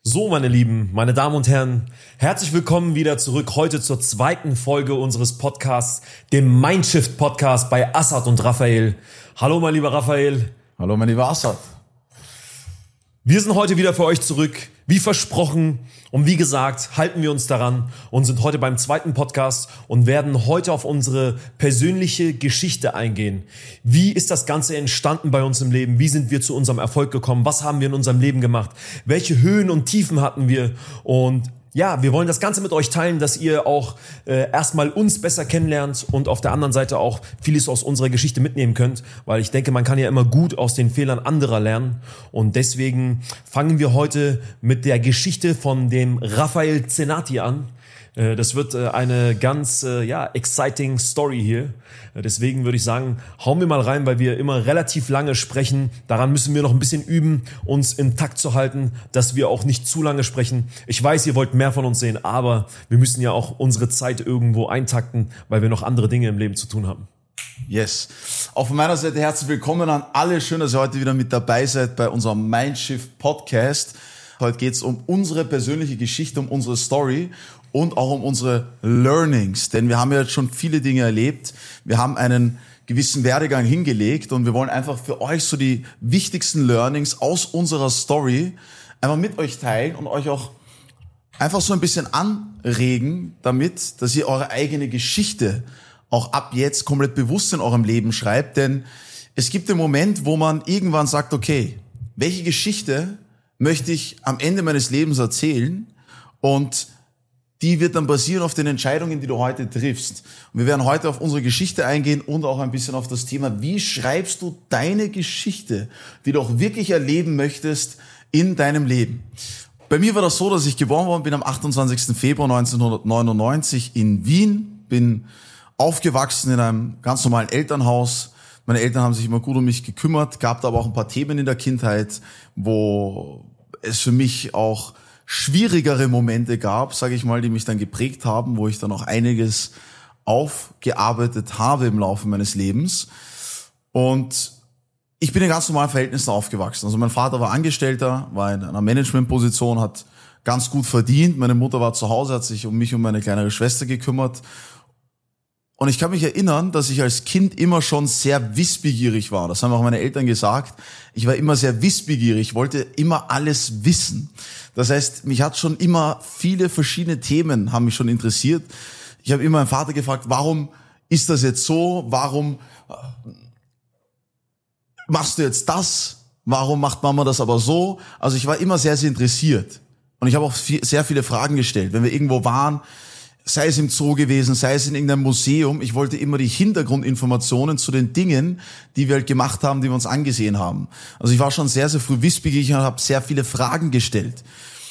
So, meine Lieben, meine Damen und Herren, herzlich willkommen wieder zurück heute zur zweiten Folge unseres Podcasts, dem Mindshift Podcast bei Assad und Raphael. Hallo, mein lieber Raphael. Hallo, mein lieber Assad. Wir sind heute wieder für euch zurück, wie versprochen. Und wie gesagt, halten wir uns daran und sind heute beim zweiten Podcast und werden heute auf unsere persönliche Geschichte eingehen. Wie ist das Ganze entstanden bei uns im Leben? Wie sind wir zu unserem Erfolg gekommen? Was haben wir in unserem Leben gemacht? Welche Höhen und Tiefen hatten wir? Und ja, wir wollen das Ganze mit euch teilen, dass ihr auch erstmal uns besser kennenlernt und auf der anderen Seite auch vieles aus unserer Geschichte mitnehmen könnt, weil ich denke, man kann ja immer gut aus den Fehlern anderer lernen und deswegen fangen wir heute mit der Geschichte von dem Raphael Zenati an. Das wird eine ganz exciting Story hier. Deswegen würde ich sagen, hauen wir mal rein, weil wir immer relativ lange sprechen. Daran müssen wir noch ein bisschen üben, uns im Takt zu halten, dass wir auch nicht zu lange sprechen. Ich weiß, ihr wollt mehr von uns sehen, aber wir müssen ja auch unsere Zeit irgendwo eintakten, weil wir noch andere Dinge im Leben zu tun haben. Yes. Auch von meiner Seite herzlich willkommen an alle. Schön, dass ihr heute wieder mit dabei seid bei unserem Mindshift Podcast. Heute geht es um unsere persönliche Geschichte, um unsere Story und auch um unsere Learnings. Denn wir haben ja jetzt schon viele Dinge erlebt. Wir haben einen gewissen Werdegang hingelegt und wir wollen einfach für euch so die wichtigsten Learnings aus unserer Story einfach mit euch teilen und euch auch einfach so ein bisschen anregen damit, dass ihr eure eigene Geschichte auch ab jetzt komplett bewusst in eurem Leben schreibt. Denn es gibt den Moment, wo man irgendwann sagt, okay, welche Geschichte möchte ich am Ende meines Lebens erzählen? Und die wird dann basieren auf den Entscheidungen, die du heute triffst. Und wir werden heute auf unsere Geschichte eingehen und auch ein bisschen auf das Thema, wie schreibst du deine Geschichte, die du auch wirklich erleben möchtest in deinem Leben. Bei mir war das so, dass ich geboren worden bin am 28. Februar 1999 in Wien, bin aufgewachsen in einem ganz normalen Elternhaus. Meine Eltern haben sich immer gut um mich gekümmert, gab da aber auch ein paar Themen in der Kindheit, wo es für mich auch schwierigere Momente gab, sage ich mal, die mich dann geprägt haben, wo ich dann auch einiges aufgearbeitet habe im Laufe meines Lebens. Und ich bin in ganz normalen Verhältnissen aufgewachsen. Also mein Vater war Angestellter, war in einer Managementposition, hat ganz gut verdient. Meine Mutter war zu Hause, hat sich um mich und meine kleinere Schwester gekümmert. Und ich kann mich erinnern, dass ich als Kind immer schon sehr wissbegierig war. Das haben auch meine Eltern gesagt. Ich war immer sehr wissbegierig, wollte immer alles wissen. Das heißt, mich hat schon immer viele verschiedene Themen haben mich schon interessiert. Ich habe immer meinen Vater gefragt, warum ist das jetzt so? Warum machst du jetzt das? Warum macht Mama das aber so? Also ich war immer sehr, sehr interessiert. Und ich habe auch sehr viele Fragen gestellt. Wenn wir irgendwo waren, sei es im Zoo gewesen, sei es in irgendeinem Museum, ich wollte immer die Hintergrundinformationen zu den Dingen, die wir halt gemacht haben, die wir uns angesehen haben. Also ich war schon sehr, sehr früh wissbegierig und habe sehr viele Fragen gestellt.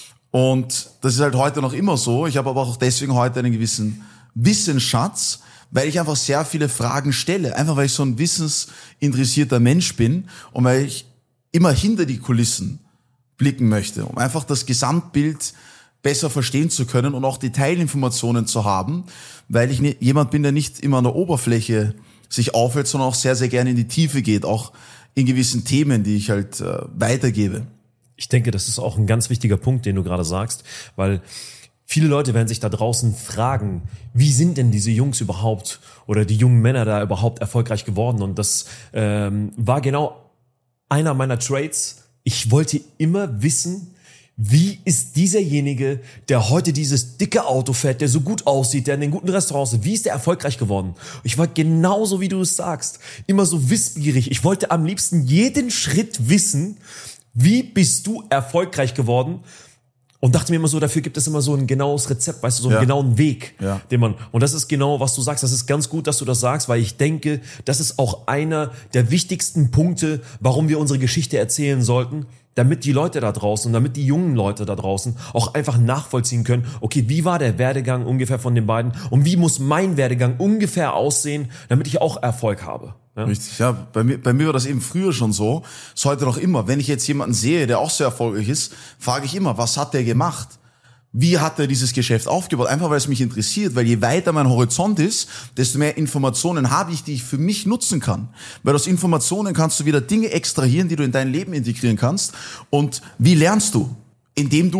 Und das ist halt heute noch immer so. Ich habe aber auch deswegen heute einen gewissen Wissensschatz, weil ich einfach sehr viele Fragen stelle. Einfach weil ich so ein wissensinteressierter Mensch bin und weil ich immer hinter die Kulissen blicken möchte, um einfach das Gesamtbild besser verstehen zu können und auch Detailinformationen zu haben, weil ich jemand bin, der nicht immer an der Oberfläche sich aufhält, sondern auch sehr, sehr gerne in die Tiefe geht, auch in gewissen Themen, die ich halt weitergebe. Ich denke, das ist auch ein ganz wichtiger Punkt, den du gerade sagst, weil viele Leute werden sich da draußen fragen, wie sind denn diese Jungs überhaupt oder die jungen Männer da überhaupt erfolgreich geworden? Und das war genau einer meiner Traits. Ich wollte immer wissen, wie ist dieserjenige, der heute dieses dicke Auto fährt, der so gut aussieht, der in den guten Restaurants ist, wie ist der erfolgreich geworden? Ich war genauso, wie du es sagst, immer so wissbegierig. Ich wollte am liebsten jeden Schritt wissen, wie bist du erfolgreich geworden? Und dachte mir immer so, dafür gibt es immer so ein genaues Rezept, weißt du, so einen genauen Weg, den man, und das ist genau, was du sagst, das ist ganz gut, dass du das sagst, weil ich denke, das ist auch einer der wichtigsten Punkte, warum wir unsere Geschichte erzählen sollten, damit die Leute da draußen und damit die jungen Leute da draußen auch einfach nachvollziehen können, okay, wie war der Werdegang ungefähr von den beiden und wie muss mein Werdegang ungefähr aussehen, damit ich auch Erfolg habe. Ja? Richtig, ja. Bei mir war das eben früher schon so, ist heute noch immer. Wenn ich jetzt jemanden sehe, der auch sehr erfolgreich ist, frage ich immer, was hat der gemacht? Wie hat er dieses Geschäft aufgebaut? Einfach, weil es mich interessiert, weil je weiter mein Horizont ist, desto mehr Informationen habe ich, die ich für mich nutzen kann. Weil aus Informationen kannst du wieder Dinge extrahieren, die du in dein Leben integrieren kannst. Und wie lernst du? Indem du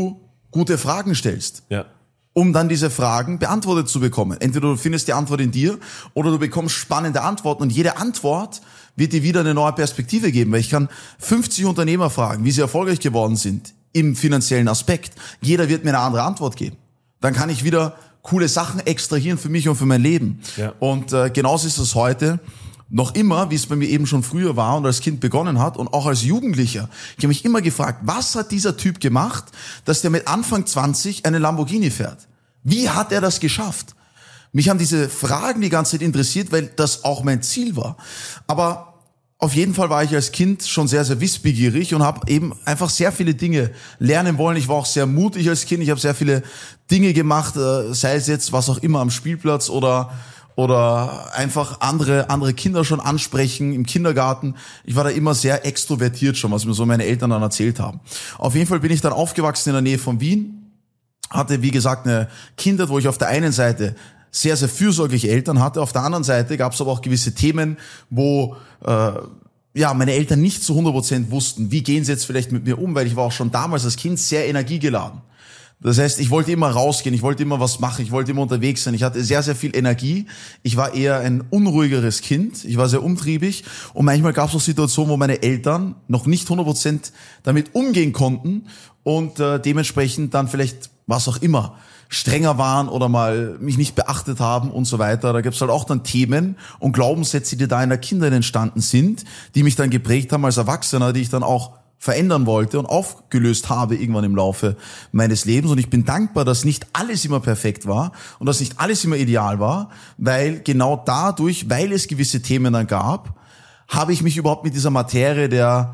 gute Fragen stellst. Ja. Um dann diese Fragen beantwortet zu bekommen. Entweder du findest die Antwort in dir oder du bekommst spannende Antworten und jede Antwort wird dir wieder eine neue Perspektive geben, weil ich kann 50 Unternehmer fragen, wie sie erfolgreich geworden sind im finanziellen Aspekt. Jeder wird mir eine andere Antwort geben. Dann kann ich wieder coole Sachen extrahieren für mich und für mein Leben. Ja. Und genauso ist es heute noch immer, wie es bei mir eben schon früher war und als Kind begonnen hat und auch als Jugendlicher. Ich habe mich immer gefragt, was hat dieser Typ gemacht, dass der mit Anfang 20 einen Lamborghini fährt? Wie hat er das geschafft? Mich haben diese Fragen die ganze Zeit interessiert, weil das auch mein Ziel war. Aber auf jeden Fall war ich als Kind schon sehr, sehr wissbegierig und habe eben einfach sehr viele Dinge lernen wollen. Ich war auch sehr mutig als Kind. Ich habe sehr viele Dinge gemacht, sei es jetzt was auch immer am Spielplatz oder einfach andere Kinder schon ansprechen im Kindergarten. Ich war da immer sehr extrovertiert schon, was mir so meine Eltern dann erzählt haben. Auf jeden Fall bin ich dann aufgewachsen in der Nähe von Wien, hatte wie gesagt eine Kindheit, wo ich auf der einen Seite sehr, sehr fürsorgliche Eltern hatte, auf der anderen Seite gab es aber auch gewisse Themen, wo meine Eltern nicht zu 100% wussten, wie gehen sie jetzt vielleicht mit mir um, weil ich war auch schon damals als Kind sehr energiegeladen. Das heißt, ich wollte immer rausgehen, ich wollte immer was machen, ich wollte immer unterwegs sein. Ich hatte sehr, sehr viel Energie. Ich war eher ein unruhigeres Kind. Ich war sehr umtriebig. Und manchmal gab es auch Situationen, wo meine Eltern noch nicht 100% damit umgehen konnten und dementsprechend dann vielleicht, was auch immer, strenger waren oder mal mich nicht beachtet haben und so weiter. Da gibt's halt auch dann Themen und Glaubenssätze, die da in der Kindheit entstanden sind, die mich dann geprägt haben als Erwachsener, die ich dann auch verändern wollte und aufgelöst habe irgendwann im Laufe meines Lebens. Und ich bin dankbar, dass nicht alles immer perfekt war und dass nicht alles immer ideal war, weil genau dadurch, weil es gewisse Themen dann gab, habe ich mich überhaupt mit dieser Materie der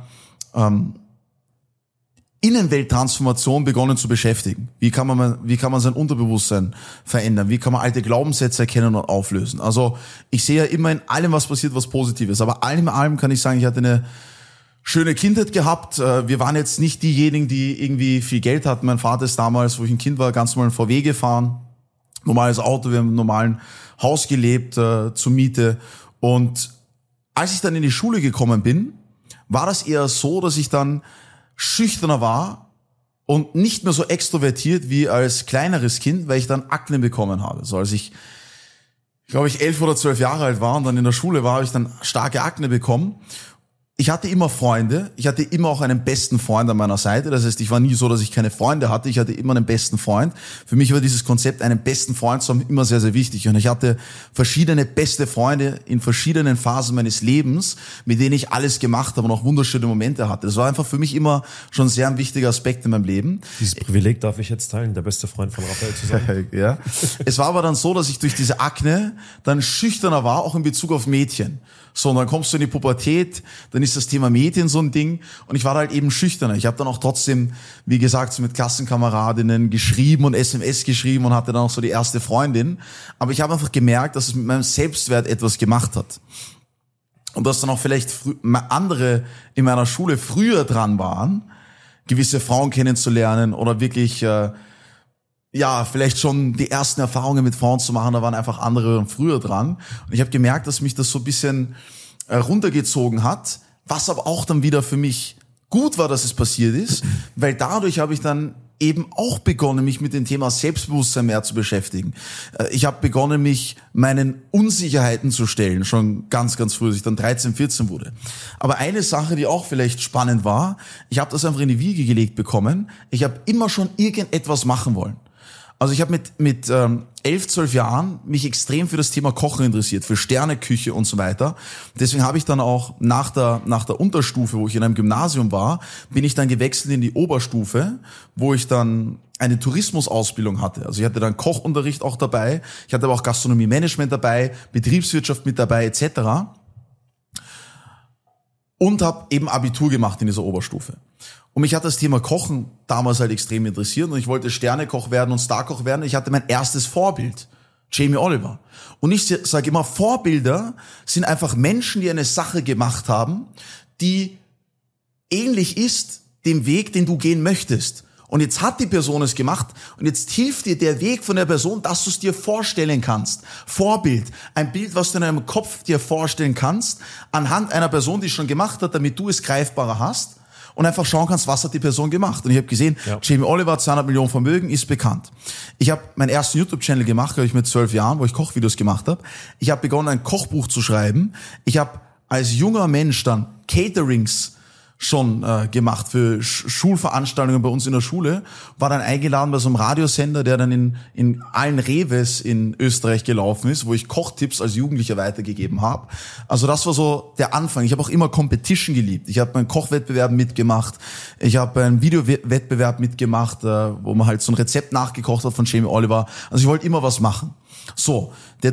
Innenwelttransformation begonnen zu beschäftigen. Wie kann man sein Unterbewusstsein verändern? Wie kann man alte Glaubenssätze erkennen und auflösen? Also ich sehe ja immer in allem, was passiert, was Positives. Aber allem in allem kann ich sagen, ich hatte eine schöne Kindheit gehabt. Wir waren jetzt nicht diejenigen, die irgendwie viel Geld hatten. Mein Vater ist damals, wo ich ein Kind war, ganz normal einen VW gefahren. Normales Auto, wir haben im normalen Haus gelebt, zur Miete. Und als ich dann in die Schule gekommen bin, war das eher so, dass ich dann schüchterner war und nicht mehr so extrovertiert wie als kleineres Kind, weil ich dann Akne bekommen habe. So als ich glaube ich 11 oder 12 Jahre alt war und dann in der Schule war, habe ich dann starke Akne bekommen. Ich hatte immer Freunde, ich hatte immer auch einen besten Freund an meiner Seite, das heißt, ich war nie so, dass ich keine Freunde hatte, ich hatte immer einen besten Freund. Für mich war dieses Konzept, einen besten Freund zu haben, immer sehr, sehr wichtig und ich hatte verschiedene beste Freunde in verschiedenen Phasen meines Lebens, mit denen ich alles gemacht habe und auch wunderschöne Momente hatte. Das war einfach für mich immer schon sehr ein wichtiger Aspekt in meinem Leben. Dieses Privileg darf ich jetzt teilen, der beste Freund von Raphael zu sein. Ja. Es war aber dann so, dass ich durch diese Akne dann schüchterner war, auch in Bezug auf Mädchen. So, und dann kommst du in die Pubertät, dann ist das Thema Mädchen so ein Ding und ich war halt eben schüchterner. Ich habe dann auch trotzdem, wie gesagt, so mit Klassenkameradinnen geschrieben und SMS geschrieben und hatte dann auch so die erste Freundin. Aber ich habe einfach gemerkt, dass es mit meinem Selbstwert etwas gemacht hat. Und dass dann auch vielleicht andere in meiner Schule früher dran waren, gewisse Frauen kennenzulernen oder wirklich vielleicht schon die ersten Erfahrungen mit Frauen zu machen, da waren einfach andere früher dran. Und ich habe gemerkt, dass mich das so ein bisschen runtergezogen hat, was aber auch dann wieder für mich gut war, dass es passiert ist, weil dadurch habe ich dann eben auch begonnen, mich mit dem Thema Selbstbewusstsein mehr zu beschäftigen. Ich habe begonnen, mich meinen Unsicherheiten zu stellen, schon ganz, ganz früh, als ich dann 13, 14 wurde. Aber eine Sache, die auch vielleicht spannend war, ich habe das einfach in die Wiege gelegt bekommen, ich habe immer schon irgendetwas machen wollen. Also ich habe mit 11, 12 Jahren mich extrem für das Thema Kochen interessiert, für Sterneküche und so weiter. Deswegen habe ich dann auch nach der Unterstufe, wo ich in einem Gymnasium war, bin ich dann gewechselt in die Oberstufe, wo ich dann eine Tourismusausbildung hatte. Also ich hatte dann Kochunterricht auch dabei, ich hatte aber auch Gastronomie-Management dabei, Betriebswirtschaft mit dabei etc. Und habe eben Abitur gemacht in dieser Oberstufe. Und mich hat das Thema Kochen damals halt extrem interessiert und ich wollte Sternekoch werden und Starkoch werden. Ich hatte mein erstes Vorbild, Jamie Oliver. Und ich sage immer, Vorbilder sind einfach Menschen, die eine Sache gemacht haben, die ähnlich ist dem Weg, den du gehen möchtest. Und jetzt hat die Person es gemacht und jetzt hilft dir der Weg von der Person, dass du es dir vorstellen kannst. Vorbild, ein Bild, was du in deinem Kopf dir vorstellen kannst, anhand einer Person, die es schon gemacht hat, damit du es greifbarer hast. und einfach schauen kannst, was hat die Person gemacht. Und ich habe gesehen, Jamie Oliver, 200 Millionen Vermögen, ist bekannt. Ich habe meinen ersten YouTube-Channel gemacht, glaube ich, mit 12 Jahren, wo ich Kochvideos gemacht habe. Ich habe begonnen, ein Kochbuch zu schreiben. Ich habe als junger Mensch dann Caterings schon gemacht für Schulveranstaltungen bei uns in der Schule, war dann eingeladen bei so einem Radiosender, der dann in allen Reves in Österreich gelaufen ist, wo ich Kochtipps als Jugendlicher weitergegeben habe. Also das war so der Anfang. Ich habe auch immer Competition geliebt. Ich habe einen Kochwettbewerb mitgemacht, ich habe einen Videowettbewerb mitgemacht, wo man halt so ein Rezept nachgekocht hat von Jamie Oliver. Also ich wollte immer was machen. So,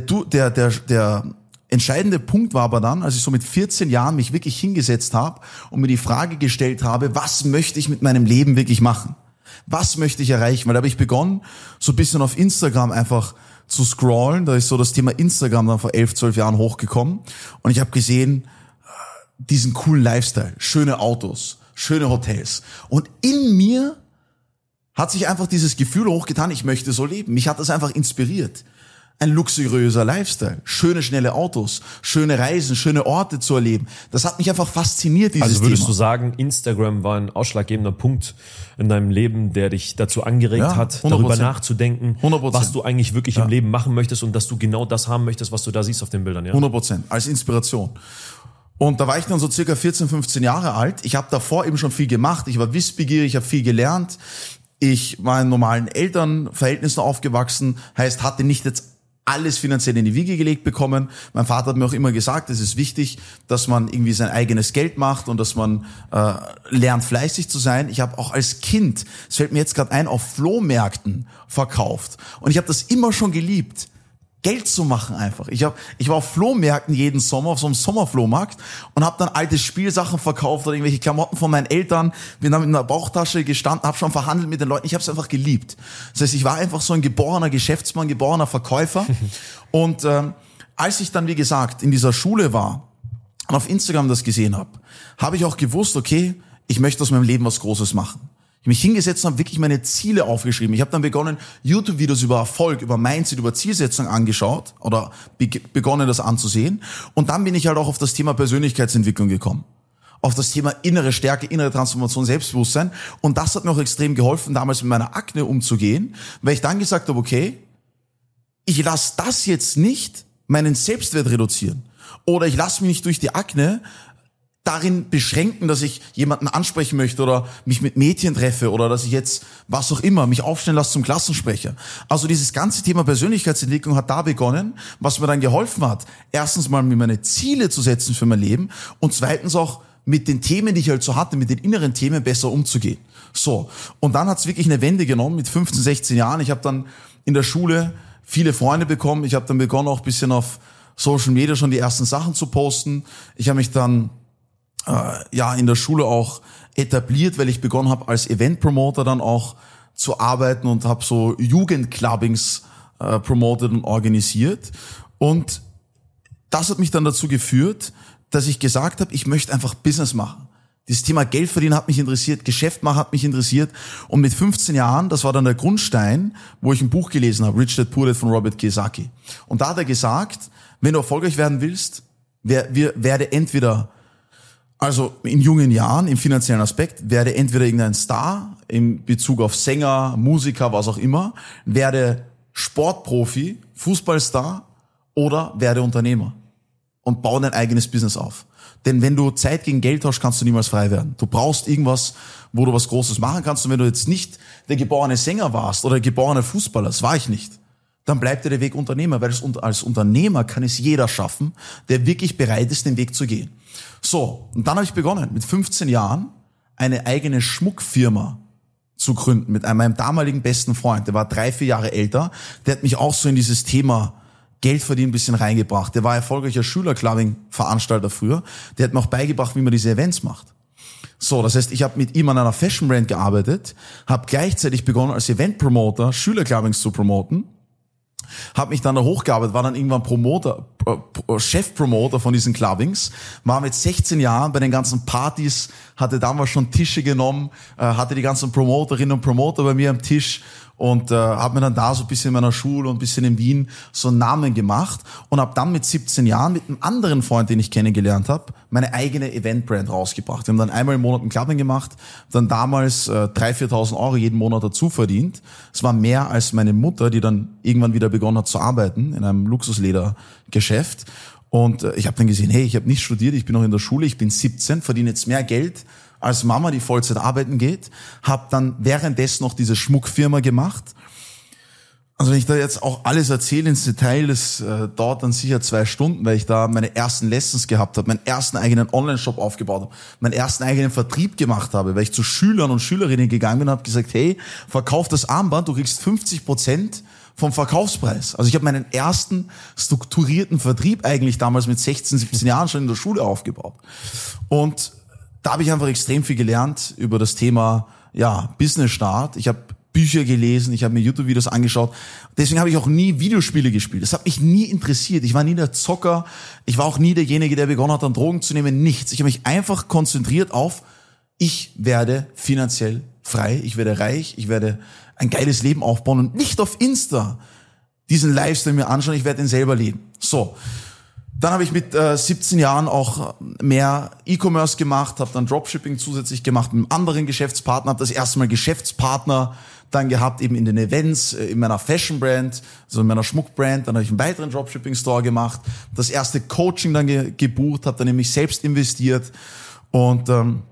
der entscheidende Punkt war aber dann, als ich so mit 14 Jahren mich wirklich hingesetzt habe und mir die Frage gestellt habe, was möchte ich mit meinem Leben wirklich machen? Was möchte ich erreichen? Weil da habe ich begonnen, so ein bisschen auf Instagram einfach zu scrollen. Da ist so das Thema Instagram dann vor 11, 12 Jahren hochgekommen. Und ich habe gesehen, diesen coolen Lifestyle, schöne Autos, schöne Hotels. Und in mir hat sich einfach dieses Gefühl hochgetan, ich möchte so leben. Mich hat das einfach inspiriert. Ein luxuriöser Lifestyle, schöne, schnelle Autos, schöne Reisen, schöne Orte zu erleben. Das hat mich einfach fasziniert, dieses Thema. Also würdest du sagen, Instagram war ein ausschlaggebender Punkt in deinem Leben, der dich dazu angeregt hat, 100%. darüber nachzudenken, 100%. was du eigentlich wirklich im Leben machen möchtest und dass du genau das haben möchtest, was du da siehst auf den Bildern, ja? 100%, als Inspiration. Und da war ich dann so circa 14, 15 Jahre alt. Ich habe davor eben schon viel gemacht. Ich war wissbegierig, ich habe viel gelernt. Ich war in normalen Elternverhältnissen aufgewachsen, heißt, hatte nicht jetzt alles finanziell in die Wiege gelegt bekommen. Mein Vater hat mir auch immer gesagt, es ist wichtig, dass man irgendwie sein eigenes Geld macht und dass man lernt, fleißig zu sein. Ich habe auch als Kind, es fällt mir jetzt gerade ein, auf Flohmärkten verkauft. Und ich habe das immer schon geliebt, Geld zu machen einfach. Ich war auf Flohmärkten jeden Sommer, auf so einem Sommerflohmarkt und habe dann alte Spielsachen verkauft oder irgendwelche Klamotten von meinen Eltern. Bin dann mit einer Bauchtasche gestanden, habe schon verhandelt mit den Leuten. Ich habe es einfach geliebt. Das heißt, ich war einfach so ein geborener Geschäftsmann, geborener Verkäufer. Und als ich dann, wie gesagt, in dieser Schule war und auf Instagram das gesehen habe ich auch gewusst, okay, ich möchte aus meinem Leben was Großes machen. Ich habe mich hingesetzt und habe wirklich meine Ziele aufgeschrieben. Ich habe dann begonnen, YouTube-Videos über Erfolg, über Mindset, über Zielsetzung angeschaut oder begonnen, das anzusehen. Und dann bin ich halt auch auf das Thema Persönlichkeitsentwicklung gekommen. Auf das Thema innere Stärke, innere Transformation, Selbstbewusstsein. Und das hat mir auch extrem geholfen, damals mit meiner Akne umzugehen, weil ich dann gesagt habe, okay, ich lasse das jetzt nicht meinen Selbstwert reduzieren. Oder ich lasse mich nicht durch die Akne darin beschränken, dass ich jemanden ansprechen möchte oder mich mit Mädchen treffe oder dass ich jetzt, was auch immer, mich aufstellen lasse zum Klassensprecher. Also dieses ganze Thema Persönlichkeitsentwicklung hat da begonnen, was mir dann geholfen hat, erstens mal mir meine Ziele zu setzen für mein Leben und zweitens auch mit den Themen, die ich halt so hatte, mit den inneren Themen besser umzugehen. So, und dann hat's wirklich eine Wende genommen mit 15, 16 Jahren. Ich habe dann in der Schule viele Freunde bekommen. Ich habe dann begonnen, auch ein bisschen auf Social Media schon die ersten Sachen zu posten. Ich habe mich dann in der Schule auch etabliert, weil ich begonnen habe, als Event-Promoter dann auch zu arbeiten und habe so Jugendclubbings promotet und organisiert. Und das hat mich dann dazu geführt, dass ich gesagt habe, ich möchte einfach Business machen. Dieses Thema Geld verdienen hat mich interessiert, Geschäft machen hat mich interessiert. Und mit 15 Jahren, das war dann der Grundstein, wo ich ein Buch gelesen habe, Rich Dad Poor Dad von Robert Kiyosaki. Und da hat er gesagt, wenn du erfolgreich werden willst, werde entweder, also in jungen Jahren, im finanziellen Aspekt, werde entweder irgendein Star, in Bezug auf Sänger, Musiker, was auch immer, werde Sportprofi, Fußballstar oder werde Unternehmer und baue dein eigenes Business auf. Denn wenn du Zeit gegen Geld tauschst, kannst du niemals frei werden. Du brauchst irgendwas, wo du was Großes machen kannst. Und wenn du jetzt nicht der geborene Sänger warst oder der geborene Fußballer, das war ich nicht, dann bleibt dir der Weg Unternehmer, weil als Unternehmer kann es jeder schaffen, der wirklich bereit ist, den Weg zu gehen. So, und dann habe ich begonnen, mit 15 Jahren eine eigene Schmuckfirma zu gründen mit meinem damaligen besten Freund. Der war 3-4 Jahre älter. Der hat mich auch so in dieses Thema Geld verdienen ein bisschen reingebracht. Der war erfolgreicher Schülerclubbing-Veranstalter früher. Der hat mir auch beigebracht, wie man diese Events macht. So, das heißt, ich habe mit ihm an einer Fashion-Brand gearbeitet, habe gleichzeitig begonnen, als Event-Promoter Schülerclubbings zu promoten, habe mich dann da hochgearbeitet, war dann irgendwann Chef-Promoter von diesen Clubbings, war mit 16 Jahren bei den ganzen Partys, hatte damals schon Tische genommen, hatte die ganzen Promoterinnen und Promoter bei mir am Tisch und habe mir dann da so ein bisschen in meiner Schule und ein bisschen in Wien so einen Namen gemacht und habe dann mit 17 Jahren mit einem anderen Freund, den ich kennengelernt habe, meine eigene Eventbrand rausgebracht. Wir haben dann einmal im Monat ein Clubbing gemacht, dann damals 3.000, 4.000 Euro jeden Monat dazu verdient. Es war mehr als meine Mutter, die dann irgendwann wieder begonnen hat zu arbeiten in einem Luxusledergeschäft. Und ich habe dann gesehen, hey, ich habe nicht studiert, ich bin noch in der Schule, ich bin 17, verdiene jetzt mehr Geld als Mama, die Vollzeit arbeiten geht, habe dann währenddessen noch diese Schmuckfirma gemacht. Also wenn ich da jetzt auch alles erzähle ins Detail, das dauert dann sicher 2 Stunden, weil ich da meine ersten Lessons gehabt habe, meinen ersten eigenen Online-Shop aufgebaut habe, meinen ersten eigenen Vertrieb gemacht habe, weil ich zu Schülern und Schülerinnen gegangen bin und habe gesagt, hey, verkauf das Armband, du kriegst 50% vom Verkaufspreis. Also ich habe meinen ersten strukturierten Vertrieb eigentlich damals mit 16, 17 Jahren schon in der Schule aufgebaut. Und da habe ich einfach extrem viel gelernt über das Thema Business-Start. Ich habe Bücher gelesen, ich habe mir YouTube-Videos angeschaut. Deswegen habe ich auch nie Videospiele gespielt. Das hat mich nie interessiert. Ich war nie der Zocker. Ich war auch nie derjenige, der begonnen hat, an Drogen zu nehmen. Nichts. Ich habe mich einfach konzentriert auf, ich werde finanziell frei, ich werde reich, ich werde ein geiles Leben aufbauen und nicht auf Insta diesen Lifestyle mir anschauen, ich werde den selber leben. So. Dann habe ich mit 17 Jahren auch mehr E-Commerce gemacht, habe dann Dropshipping zusätzlich gemacht mit einem anderen Geschäftspartner, habe das erste Mal Geschäftspartner dann gehabt, eben in den Events, in meiner Fashion-Brand, also in meiner Schmuck-Brand. Dann habe ich einen weiteren Dropshipping-Store gemacht, das erste Coaching dann gebucht, habe dann in mich selbst investiert und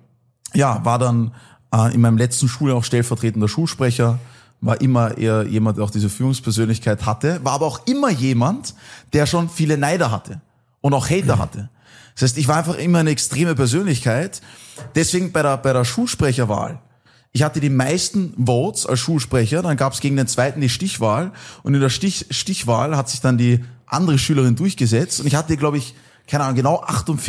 war dann in meinem letzten Schuljahr auch stellvertretender Schulsprecher, war immer eher jemand, der auch diese Führungspersönlichkeit hatte, war aber auch immer jemand, der schon viele Neider hatte und auch Hater hatte. Das heißt, ich war einfach immer eine extreme Persönlichkeit. Deswegen bei der Schulsprecherwahl, ich hatte die meisten Votes als Schulsprecher, dann gab es gegen den zweiten die Stichwahl und in der Stichwahl hat sich dann die andere Schülerin durchgesetzt und ich hatte, glaube ich, keine Ahnung, genau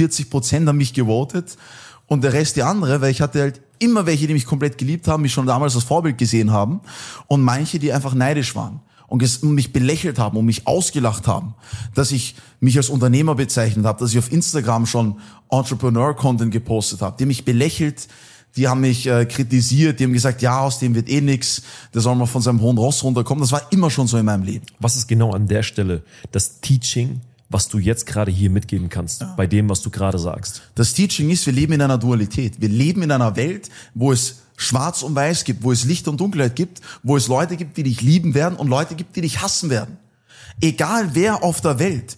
48% an mich gewotet und der Rest die andere, weil ich hatte halt immer welche, die mich komplett geliebt haben, mich schon damals als Vorbild gesehen haben und manche, die einfach neidisch waren und mich belächelt haben und mich ausgelacht haben, dass ich mich als Unternehmer bezeichnet habe, dass ich auf Instagram schon Entrepreneur-Content gepostet habe, die mich belächelt, die haben mich kritisiert, die haben gesagt, ja, aus dem wird eh nix, der soll mal von seinem hohen Ross runterkommen. Das war immer schon so in meinem Leben. Was ist genau an der Stelle das Teaching, was du jetzt gerade hier mitgeben kannst, bei dem, was du gerade sagst? Das Teaching ist, wir leben in einer Dualität. Wir leben in einer Welt, wo es Schwarz und Weiß gibt, wo es Licht und Dunkelheit gibt, wo es Leute gibt, die dich lieben werden und Leute gibt, die dich hassen werden. Egal wer auf der Welt,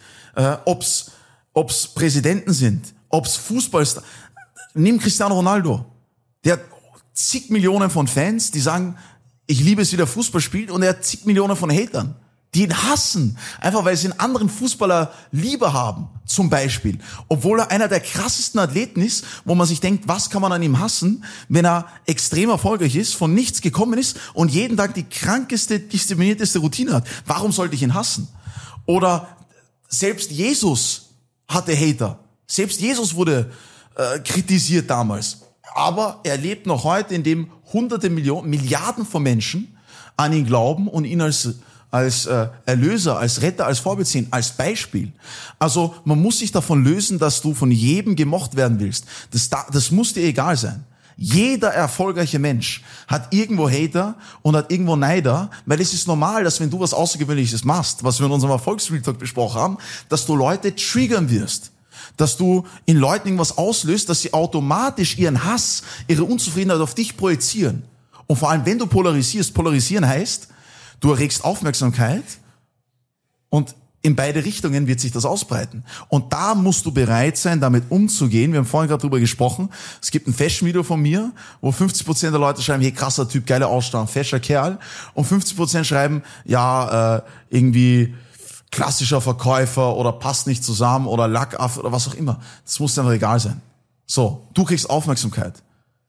ob's Präsidenten sind, ob's Fußballstars, nimm Cristiano Ronaldo. Der hat zig Millionen von Fans, die sagen, ich liebe es, wie der Fußball spielt, und er hat zig Millionen von Hatern, die ihn hassen, einfach weil sie einen anderen Fußballer Liebe haben, zum Beispiel. Obwohl er einer der krassesten Athleten ist, wo man sich denkt, was kann man an ihm hassen, wenn er extrem erfolgreich ist, von nichts gekommen ist und jeden Tag die krankeste, disziplinierteste Routine hat. Warum sollte ich ihn hassen? Oder selbst Jesus hatte Hater. Selbst Jesus wurde kritisiert damals. Aber er lebt noch heute, in dem hunderte Millionen, Milliarden von Menschen an ihn glauben und ihn als Erlöser, als Retter, als Vorbild sehen, als Beispiel. Also man muss sich davon lösen, dass du von jedem gemocht werden willst. Das muss dir egal sein. Jeder erfolgreiche Mensch hat irgendwo Hater und hat irgendwo Neider, weil es ist normal, dass wenn du was Außergewöhnliches machst, was wir in unserem Erfolgsreal-Talk besprochen haben, dass du Leute triggern wirst. Dass du in Leuten irgendwas auslöst, dass sie automatisch ihren Hass, ihre Unzufriedenheit auf dich projizieren. Und vor allem, wenn du polarisierst, polarisieren heißt, du erregst Aufmerksamkeit und in beide Richtungen wird sich das ausbreiten. Und da musst du bereit sein, damit umzugehen. Wir haben vorhin gerade drüber gesprochen. Es gibt ein Fashion-Video von mir, wo 50% der Leute schreiben, hey, krasser Typ, geile Ausstrahlung, fescher Kerl. Und 50% schreiben, ja, irgendwie klassischer Verkäufer oder passt nicht zusammen oder Lackaff oder was auch immer. Das muss dir einfach egal sein. So, du kriegst Aufmerksamkeit.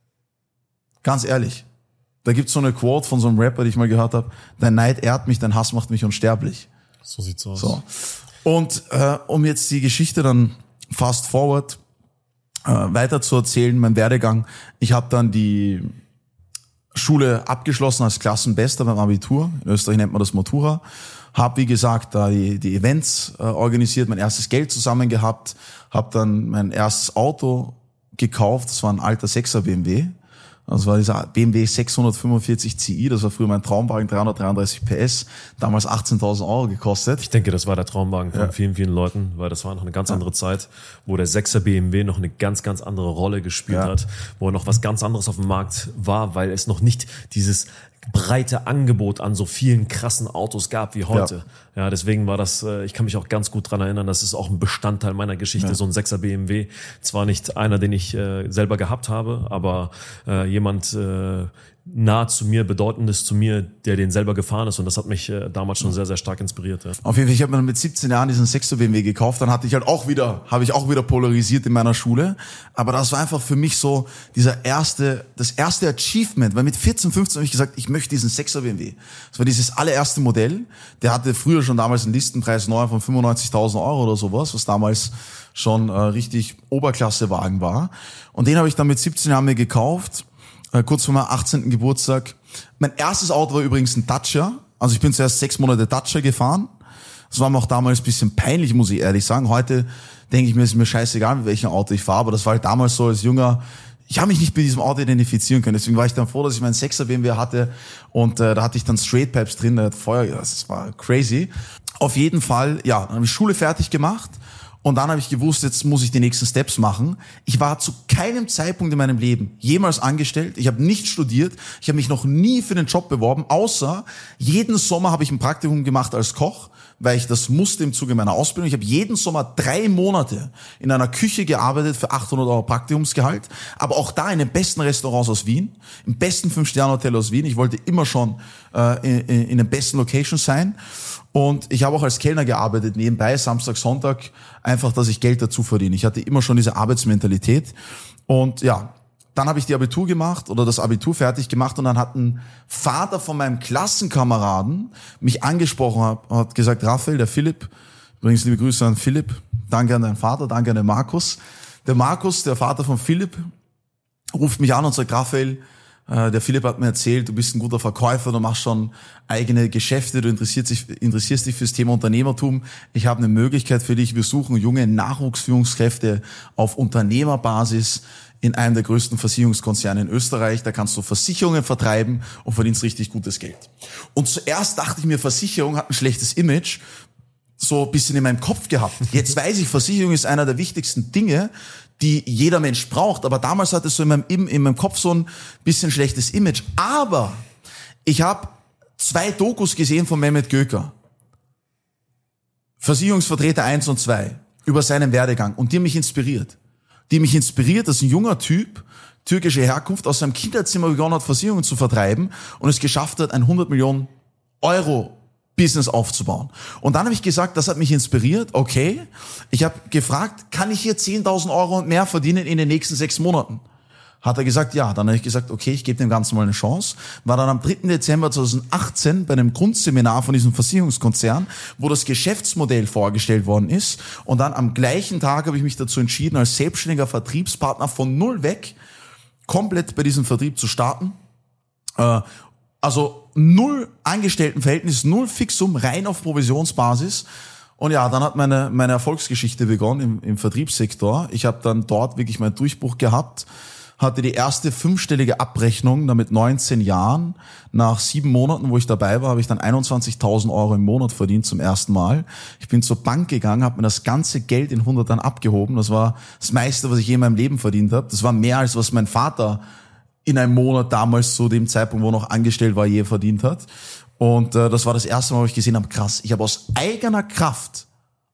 Ganz ehrlich. Da gibt's so eine Quote von so einem Rapper, die ich mal gehört habe. Dein Neid ehrt mich, dein Hass macht mich unsterblich. So sieht's aus. So. Und um jetzt die Geschichte dann fast forward weiter zu erzählen, mein Werdegang. Ich habe dann die Schule abgeschlossen als Klassenbester beim Abitur. In Österreich nennt man das Matura. Habe, wie gesagt, da die Events organisiert, mein erstes Geld zusammen gehabt, habe dann mein erstes Auto gekauft, das war ein alter 6er BMW, Das war dieser BMW 645 Ci, das war früher mein Traumwagen, 333 PS, damals 18.000 Euro gekostet. Ich denke, das war der Traumwagen von vielen, vielen Leuten, weil das war noch eine ganz andere Zeit, wo der 6er BMW noch eine ganz, ganz andere Rolle gespielt hat, wo noch was ganz anderes auf dem Markt war, weil es noch nicht dieses breite Angebot an so vielen krassen Autos gab wie heute. Ja, deswegen war das, ich kann mich auch ganz gut dran erinnern, das ist auch ein Bestandteil meiner Geschichte, so ein 6er BMW. Zwar nicht einer, den ich selber gehabt habe, aber jemand nah zu mir, Bedeutendes zu mir, der den selber gefahren ist, und das hat mich damals schon sehr, sehr stark inspiriert. Ja. Auf jeden Fall, ich habe mir mit 17 Jahren diesen 6er BMW gekauft, dann habe ich auch wieder polarisiert in meiner Schule, aber das war einfach für mich so das erste Achievement, weil mit 14, 15 habe ich gesagt, ich möchte diesen 6er BMW. Das war dieses allererste Modell, der hatte früher schon damals einen Listenpreis neu von 95.000 Euro oder sowas, was damals schon richtig Oberklassewagen war, und den habe ich dann mit 17 Jahren mir gekauft, kurz vor meinem 18. Geburtstag. Mein erstes Auto war übrigens ein Dacia. Also ich bin zuerst 6 Monate Dacia gefahren. Das war mir auch damals ein bisschen peinlich, muss ich ehrlich sagen. Heute denke ich mir, ist mir scheißegal, mit welchem Auto ich fahre. Aber das war halt damals so als Junger. Ich habe mich nicht mit diesem Auto identifizieren können. Deswegen war ich dann froh, dass ich meinen 6er BMW hatte. Und da hatte ich dann Straight Pipes drin. Da hat Feuer, das war crazy. Auf jeden Fall, ja, dann habe ich Schule fertig gemacht. Und dann habe ich gewusst, jetzt muss ich die nächsten Steps machen. Ich war zu keinem Zeitpunkt in meinem Leben jemals angestellt. Ich habe nicht studiert. Ich habe mich noch nie für den Job beworben, außer jeden Sommer habe ich ein Praktikum gemacht als Koch, weil ich das musste im Zuge meiner Ausbildung. Ich habe jeden Sommer 3 Monate in einer Küche gearbeitet für 800 Euro Praktikumsgehalt. Aber auch da in den besten Restaurants aus Wien, im besten 5-Sterne-Hotel aus Wien. Ich wollte immer schon in den besten Locations sein. Und ich habe auch als Kellner gearbeitet, nebenbei, Samstag, Sonntag, einfach, dass ich Geld dazu verdiene. Ich hatte immer schon diese Arbeitsmentalität. Und ja, dann habe ich die Abitur gemacht oder das Abitur fertig gemacht, und dann hat ein Vater von meinem Klassenkameraden mich angesprochen, hat gesagt, Raphael, der Philipp, übrigens liebe Grüße an Philipp, danke an deinen Vater, danke an den Markus. Der Markus, der Vater von Philipp, ruft mich an und sagt, Raphael, der Philipp hat mir erzählt, du bist ein guter Verkäufer, du machst schon eigene Geschäfte, du interessierst dich fürs Thema Unternehmertum. Ich habe eine Möglichkeit für dich. Wir suchen junge Nachwuchsführungskräfte auf Unternehmerbasis in einem der größten Versicherungskonzerne in Österreich. Da kannst du Versicherungen vertreiben und verdienst richtig gutes Geld. Und zuerst dachte ich mir, Versicherung hat ein schlechtes Image, so ein bisschen in meinem Kopf gehabt. Jetzt weiß ich, Versicherung ist einer der wichtigsten Dinge, die jeder Mensch braucht. Aber damals hatte es so in meinem Kopf so ein bisschen schlechtes Image. Aber ich habe 2 Dokus gesehen von Mehmet Göker. Versicherungsvertreter 1 und 2. Über seinen Werdegang. Und die haben mich inspiriert. Dass ein junger Typ, türkische Herkunft, aus seinem Kinderzimmer begonnen hat, Versicherungen zu vertreiben und es geschafft hat, ein 100 Millionen Euro Business aufzubauen. Und dann habe ich gesagt, das hat mich inspiriert, okay. Ich habe gefragt, kann ich hier 10.000 Euro und mehr verdienen in den nächsten 6 Monaten? Hat er gesagt, ja. Dann habe ich gesagt, okay, ich gebe dem Ganzen mal eine Chance. War dann am 3. Dezember 2018 bei einem Grundseminar von diesem Versicherungskonzern, wo das Geschäftsmodell vorgestellt worden ist. Und dann am gleichen Tag habe ich mich dazu entschieden, als selbstständiger Vertriebspartner von null weg komplett bei diesem Vertrieb zu starten. Also 0 Angestelltenverhältnis, 0 Fixum, rein auf Provisionsbasis. Und ja, dann hat meine Erfolgsgeschichte begonnen im Vertriebssektor. Ich habe dann dort wirklich meinen Durchbruch gehabt, hatte die erste 5-stellige Abrechnung, dann mit 19 Jahren. Nach 7 Monaten, wo ich dabei war, habe ich dann 21.000 Euro im Monat verdient zum ersten Mal. Ich bin zur Bank gegangen, habe mir das ganze Geld in 100 dann abgehoben. Das war das meiste, was ich je in meinem Leben verdient habe. Das war mehr, als was mein Vater in einem Monat damals zu dem Zeitpunkt, wo er noch angestellt war, je verdient hat. Und das war das erste Mal, wo ich gesehen habe, krass, ich habe aus eigener Kraft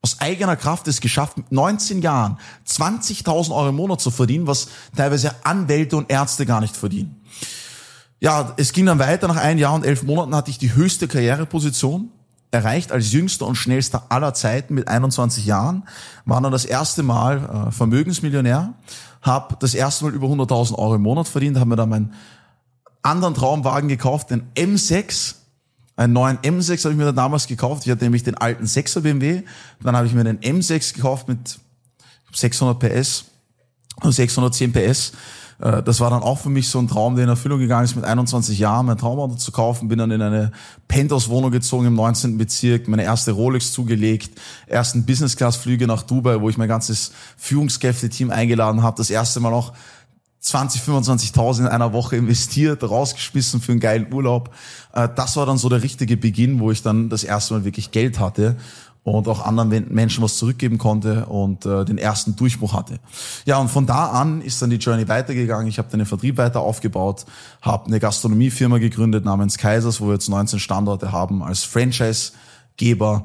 es geschafft, mit 19 Jahren 20.000 Euro im Monat zu verdienen, was teilweise Anwälte und Ärzte gar nicht verdienen. Ja, es ging dann weiter. Nach 1 Jahr und 11 Monaten hatte ich die höchste Karriereposition erreicht als jüngster und schnellster aller Zeiten mit 21 Jahren. War dann das erste Mal Vermögensmillionär. Habe das erste Mal über 100.000 Euro im Monat verdient. Habe mir dann meinen anderen Traumwagen gekauft, den M6. Einen neuen M6 habe ich mir dann damals gekauft. Ich hatte nämlich den alten 6er BMW. Dann habe ich mir den M6 gekauft mit 600 PS und 610 PS. Das war dann auch für mich so ein Traum, der in Erfüllung gegangen ist, mit 21 Jahren mein Traumauto zu kaufen. Bin dann in eine Penthouse-Wohnung gezogen im 19. Bezirk, meine erste Rolex zugelegt, ersten Business-Class-Flüge nach Dubai, wo ich mein ganzes Führungskräfte-Team eingeladen habe. Das erste Mal auch 20, 25.000 in einer Woche investiert, rausgeschmissen für einen geilen Urlaub. Das war dann so der richtige Beginn, wo ich dann das erste Mal wirklich Geld hatte und auch anderen Menschen was zurückgeben konnte und den ersten Durchbruch hatte. Ja, und von da an ist dann die Journey weitergegangen. Ich habe dann den Vertrieb weiter aufgebaut, habe eine Gastronomiefirma gegründet namens Kaisers, wo wir jetzt 19 Standorte haben als Franchise-Geber.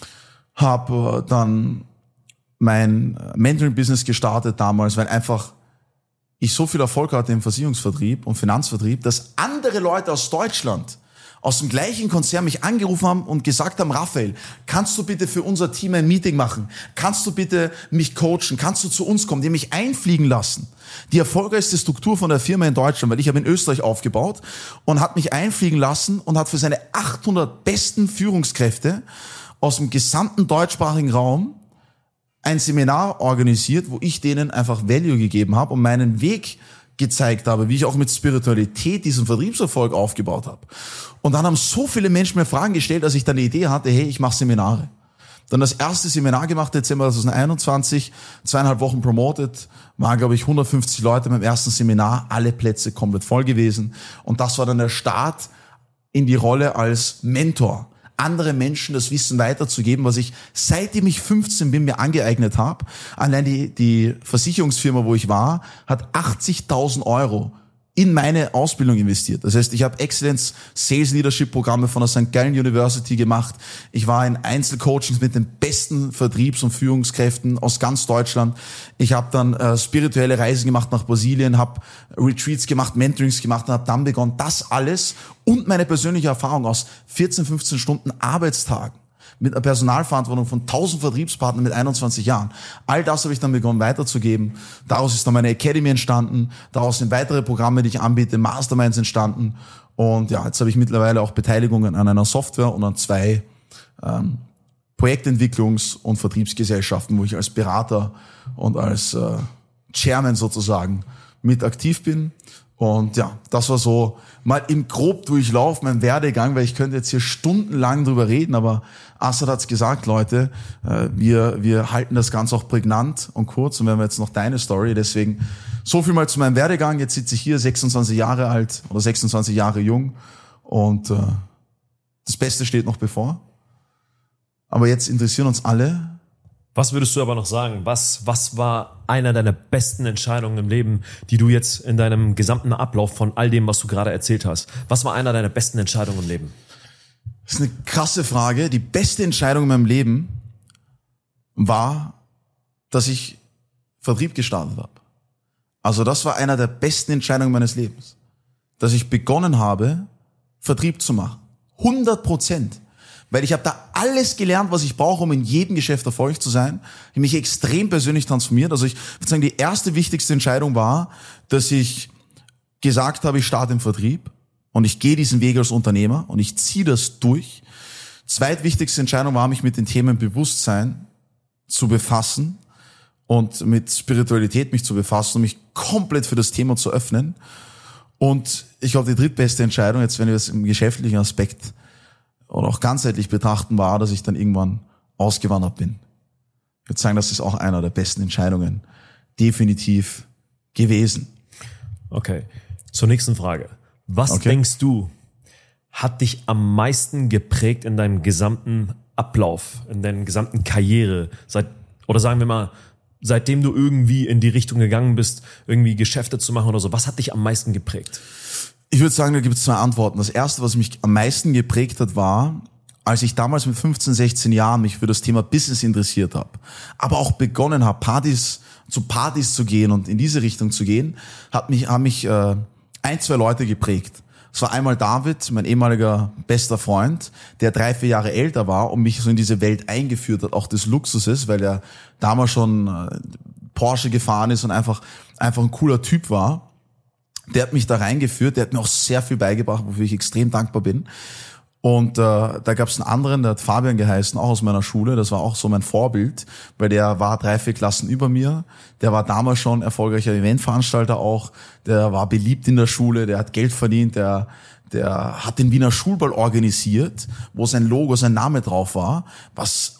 Habe dann mein Mentoring-Business gestartet damals, weil einfach ich so viel Erfolg hatte im Versicherungsvertrieb und Finanzvertrieb, dass andere Leute aus Deutschland, aus dem gleichen Konzern mich angerufen haben und gesagt haben, Raphael, kannst du bitte für unser Team ein Meeting machen? Kannst du bitte mich coachen? Kannst du zu uns kommen? Die haben mich einfliegen lassen. Die erfolgreichste Struktur von der Firma in Deutschland, weil ich habe in Österreich aufgebaut und hat mich einfliegen lassen und hat für seine 800 besten Führungskräfte aus dem gesamten deutschsprachigen Raum ein Seminar organisiert, wo ich denen einfach Value gegeben habe und meinen Weg gezeigt habe, wie ich auch mit Spiritualität diesen Vertriebserfolg aufgebaut habe. Und dann haben so viele Menschen mir Fragen gestellt, dass ich dann eine Idee hatte, hey, ich mache Seminare. Dann das erste Seminar gemacht, Dezember 2021, 2,5 Wochen promoted, waren, glaube ich, 150 Leute beim ersten Seminar, alle Plätze komplett voll gewesen. Und das war dann der Start in die Rolle als Mentor. Andere Menschen das Wissen weiterzugeben, was ich seitdem ich 15 bin mir angeeignet habe. Allein die Versicherungsfirma, wo ich war, hat 80.000 € in meine Ausbildung investiert. Das heißt, ich habe Excellence Sales Leadership Programme von der St. Gallen University gemacht. Ich war in Einzelcoachings mit den besten Vertriebs- und Führungskräften aus ganz Deutschland. Ich habe dann spirituelle Reisen gemacht nach Brasilien, habe Retreats gemacht, Mentorings gemacht und habe dann begonnen, das alles und meine persönliche Erfahrung aus 14, 15 Stunden Arbeitstagen mit einer Personalverantwortung von 1000 Vertriebspartnern mit 21 Jahren. All das habe ich dann begonnen weiterzugeben. Daraus ist dann meine Academy entstanden. Daraus sind weitere Programme, die ich anbiete, Masterminds entstanden. Und ja, jetzt habe ich mittlerweile auch Beteiligungen an einer Software und an 2 Projektentwicklungs- und Vertriebsgesellschaften, wo ich als Berater und als Chairman sozusagen mit aktiv bin. Und ja, das war so mal im Grobdurchlauf mein Werdegang, weil ich könnte jetzt hier stundenlang drüber reden, aber Assad hat's gesagt, Leute, wir halten das Ganze auch prägnant und kurz und wir haben jetzt noch deine Story, deswegen so viel mal zu meinem Werdegang. Jetzt sitze ich hier 26 Jahre alt oder 26 Jahre jung und das Beste steht noch bevor. Aber jetzt interessieren uns alle. Was würdest du aber noch sagen? Was war einer deiner besten Entscheidungen im Leben, die du jetzt in deinem gesamten Ablauf von all dem, was du gerade erzählt hast, was war einer deiner besten Entscheidungen im Leben? Das ist eine krasse Frage. Die beste Entscheidung in meinem Leben war, dass ich Vertrieb gestartet habe. Also das war einer der besten Entscheidungen meines Lebens. Dass ich begonnen habe, Vertrieb zu machen. 100%. Weil ich habe da alles gelernt, was ich brauche, um in jedem Geschäft erfolgreich zu sein. Ich habe mich extrem persönlich transformiert. Also ich würde sagen, die erste wichtigste Entscheidung war, dass ich gesagt habe, ich starte im Vertrieb und ich gehe diesen Weg als Unternehmer und ich ziehe das durch. Zweitwichtigste Entscheidung war, mich mit den Themen Bewusstsein zu befassen und mit Spiritualität mich zu befassen und mich komplett für das Thema zu öffnen. Und ich glaube, die drittbeste Entscheidung, jetzt wenn wir es im geschäftlichen Aspekt oder auch ganzheitlich betrachten, war, dass ich dann irgendwann ausgewandert bin. Ich würde sagen, das ist auch einer der besten Entscheidungen definitiv gewesen. Okay, zur nächsten Frage. Was denkst du, hat dich am meisten geprägt in deinem gesamten Ablauf, in deiner gesamten Karriere? Oder sagen wir mal, seitdem du irgendwie in die Richtung gegangen bist, irgendwie Geschäfte zu machen oder so, was hat dich am meisten geprägt? Ich würde sagen, da gibt es 2 Antworten. Das erste, was mich am meisten geprägt hat, war, als ich damals mit 15, 16 Jahren mich für das Thema Business interessiert habe, aber auch begonnen habe, Partys zu gehen und in diese Richtung zu gehen, haben mich 1, 2 Leute geprägt. Es war einmal David, mein ehemaliger bester Freund, der 3, 4 Jahre älter war und mich so in diese Welt eingeführt hat, auch des Luxuses, weil er damals schon Porsche gefahren ist und einfach ein cooler Typ war. Der hat mich da reingeführt, der hat mir auch sehr viel beigebracht, wofür ich extrem dankbar bin. Und da gab es einen anderen, der hat Fabian geheißen, auch aus meiner Schule. Das war auch so mein Vorbild, weil der war 3, 4 Klassen über mir. Der war damals schon erfolgreicher Eventveranstalter auch. Der war beliebt in der Schule, der hat Geld verdient, der hat den Wiener Schulball organisiert, wo sein Logo, sein Name drauf war, was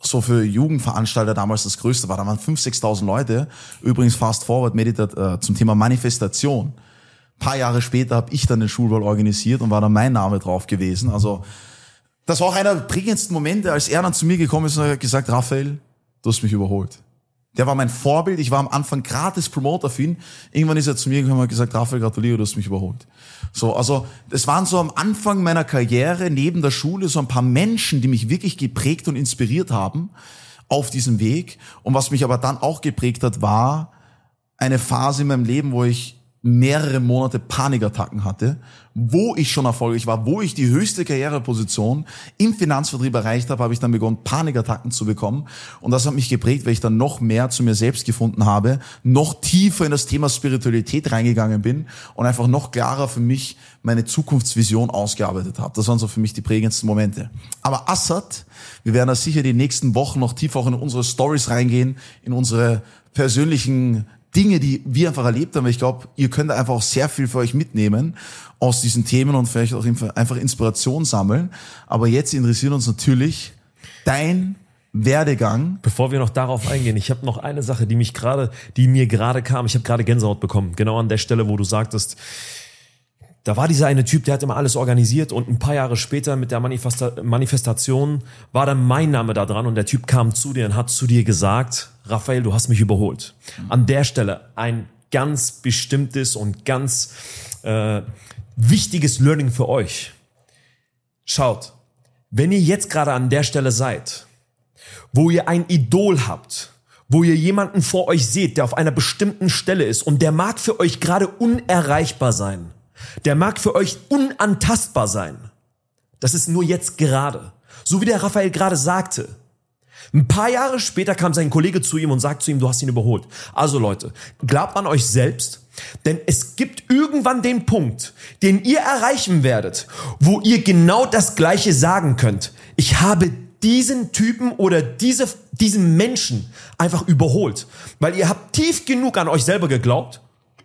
so für Jugendveranstalter damals das Größte war. Da waren 5.000, 6.000 Leute. Übrigens fast forward zum Thema Manifestation. Ein paar Jahre später habe ich dann den Schulball organisiert und war dann mein Name drauf gewesen. Also das war auch einer der prägendsten Momente, als er dann zu mir gekommen ist und hat gesagt, Raphael, du hast mich überholt. Der war mein Vorbild. Ich war am Anfang gratis Promoter für ihn. Irgendwann ist er zu mir gekommen und hat gesagt, Raphael, gratuliere, du hast mich überholt. So, also, das waren so am Anfang meiner Karriere neben der Schule so ein paar Menschen, die mich wirklich geprägt und inspiriert haben auf diesem Weg. Und was mich aber dann auch geprägt hat, war eine Phase in meinem Leben, wo ich mehrere Monate Panikattacken hatte, wo ich schon erfolgreich war, wo ich die höchste Karriereposition im Finanzvertrieb erreicht habe, habe ich dann begonnen, Panikattacken zu bekommen. Und das hat mich geprägt, weil ich dann noch mehr zu mir selbst gefunden habe, noch tiefer in das Thema Spiritualität reingegangen bin und einfach noch klarer für mich meine Zukunftsvision ausgearbeitet habe. Das waren so für mich die prägendsten Momente. Aber Assad, wir werden da sicher die nächsten Wochen noch tiefer auch in unsere Stories reingehen, in unsere persönlichen Dinge, die wir einfach erlebt haben. Ich glaube, ihr könnt einfach auch sehr viel für euch mitnehmen aus diesen Themen und vielleicht auch einfach Inspiration sammeln. Aber jetzt interessiert uns natürlich dein Werdegang. Bevor wir noch darauf eingehen, ich habe noch eine Sache, die mir gerade kam. Ich habe gerade Gänsehaut bekommen. Genau an der Stelle, wo du sagtest, da war dieser eine Typ, der hat immer alles organisiert und ein paar Jahre später mit der Manifestation war dann mein Name da dran und der Typ kam zu dir und hat zu dir gesagt, Raphael, du hast mich überholt. An der Stelle ein ganz bestimmtes und ganz wichtiges Learning für euch. Schaut, wenn ihr jetzt gerade an der Stelle seid, wo ihr ein Idol habt, wo ihr jemanden vor euch seht, der auf einer bestimmten Stelle ist und der mag für euch gerade unerreichbar sein, der mag für euch unantastbar sein. Das ist nur jetzt gerade. So wie der Raphael gerade sagte. Ein paar Jahre später kam sein Kollege zu ihm und sagt zu ihm, du hast ihn überholt. Also Leute, glaubt an euch selbst, denn es gibt irgendwann den Punkt, den ihr erreichen werdet, wo ihr genau das Gleiche sagen könnt. Ich habe diesen Typen oder diesen Menschen einfach überholt, weil ihr habt tief genug an euch selber geglaubt.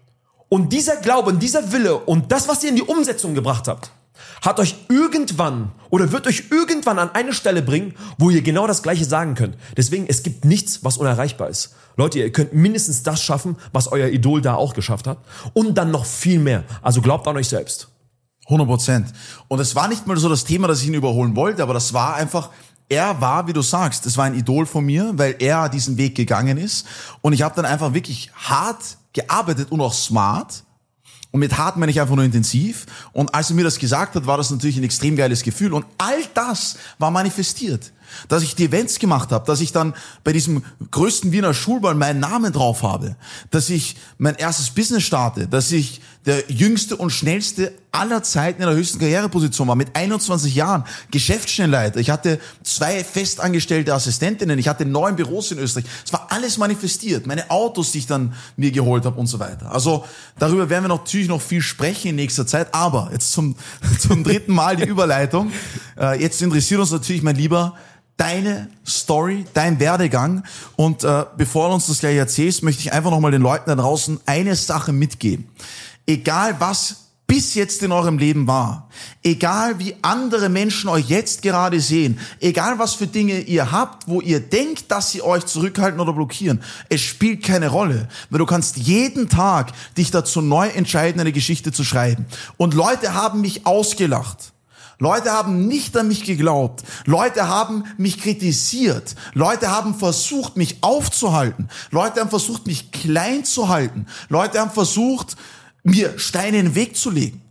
Und dieser Glaube und dieser Wille und das, was ihr in die Umsetzung gebracht habt, hat euch irgendwann oder wird euch irgendwann an eine Stelle bringen, wo ihr genau das Gleiche sagen könnt. Deswegen, es gibt nichts, was unerreichbar ist. Leute, ihr könnt mindestens das schaffen, was euer Idol da auch geschafft hat und dann noch viel mehr. Also glaubt an euch selbst. 100%. Und es war nicht mal so das Thema, dass ich ihn überholen wollte, aber das war einfach, er war, wie du sagst, es war ein Idol von mir, weil er diesen Weg gegangen ist. Und ich habe dann einfach wirklich hart gearbeitet und auch smart. Und mit hart meine ich einfach nur intensiv. Und als er mir das gesagt hat, war das natürlich ein extrem geiles Gefühl. Und all das war manifestiert. Dass ich die Events gemacht habe, dass ich dann bei diesem größten Wiener Schulball meinen Namen drauf habe, dass ich mein erstes Business starte, dass ich der jüngste und schnellste aller Zeiten in der höchsten Karriereposition war, mit 21 Jahren, Geschäftsstellenleiter. Ich hatte 2 festangestellte Assistentinnen, ich hatte 9 Büros in Österreich. Es war alles manifestiert, meine Autos, die ich dann mir geholt habe und so weiter. Also darüber werden wir natürlich noch viel sprechen in nächster Zeit, aber jetzt zum dritten Mal die Überleitung. Jetzt interessiert uns natürlich, mein Lieber, deine Story, dein Werdegang. Und bevor du uns das gleich erzählst, möchte ich einfach nochmal den Leuten da draußen eine Sache mitgeben. Egal was bis jetzt in eurem Leben war, egal wie andere Menschen euch jetzt gerade sehen, egal was für Dinge ihr habt, wo ihr denkt, dass sie euch zurückhalten oder blockieren, es spielt keine Rolle, weil du kannst jeden Tag dich dazu neu entscheiden, eine Geschichte zu schreiben. Und Leute haben mich ausgelacht. Leute haben nicht an mich geglaubt. Leute haben mich kritisiert. Leute haben versucht, mich aufzuhalten. Leute haben versucht, mich klein zu halten. Leute haben versucht, mir Steine in den Weg zu legen.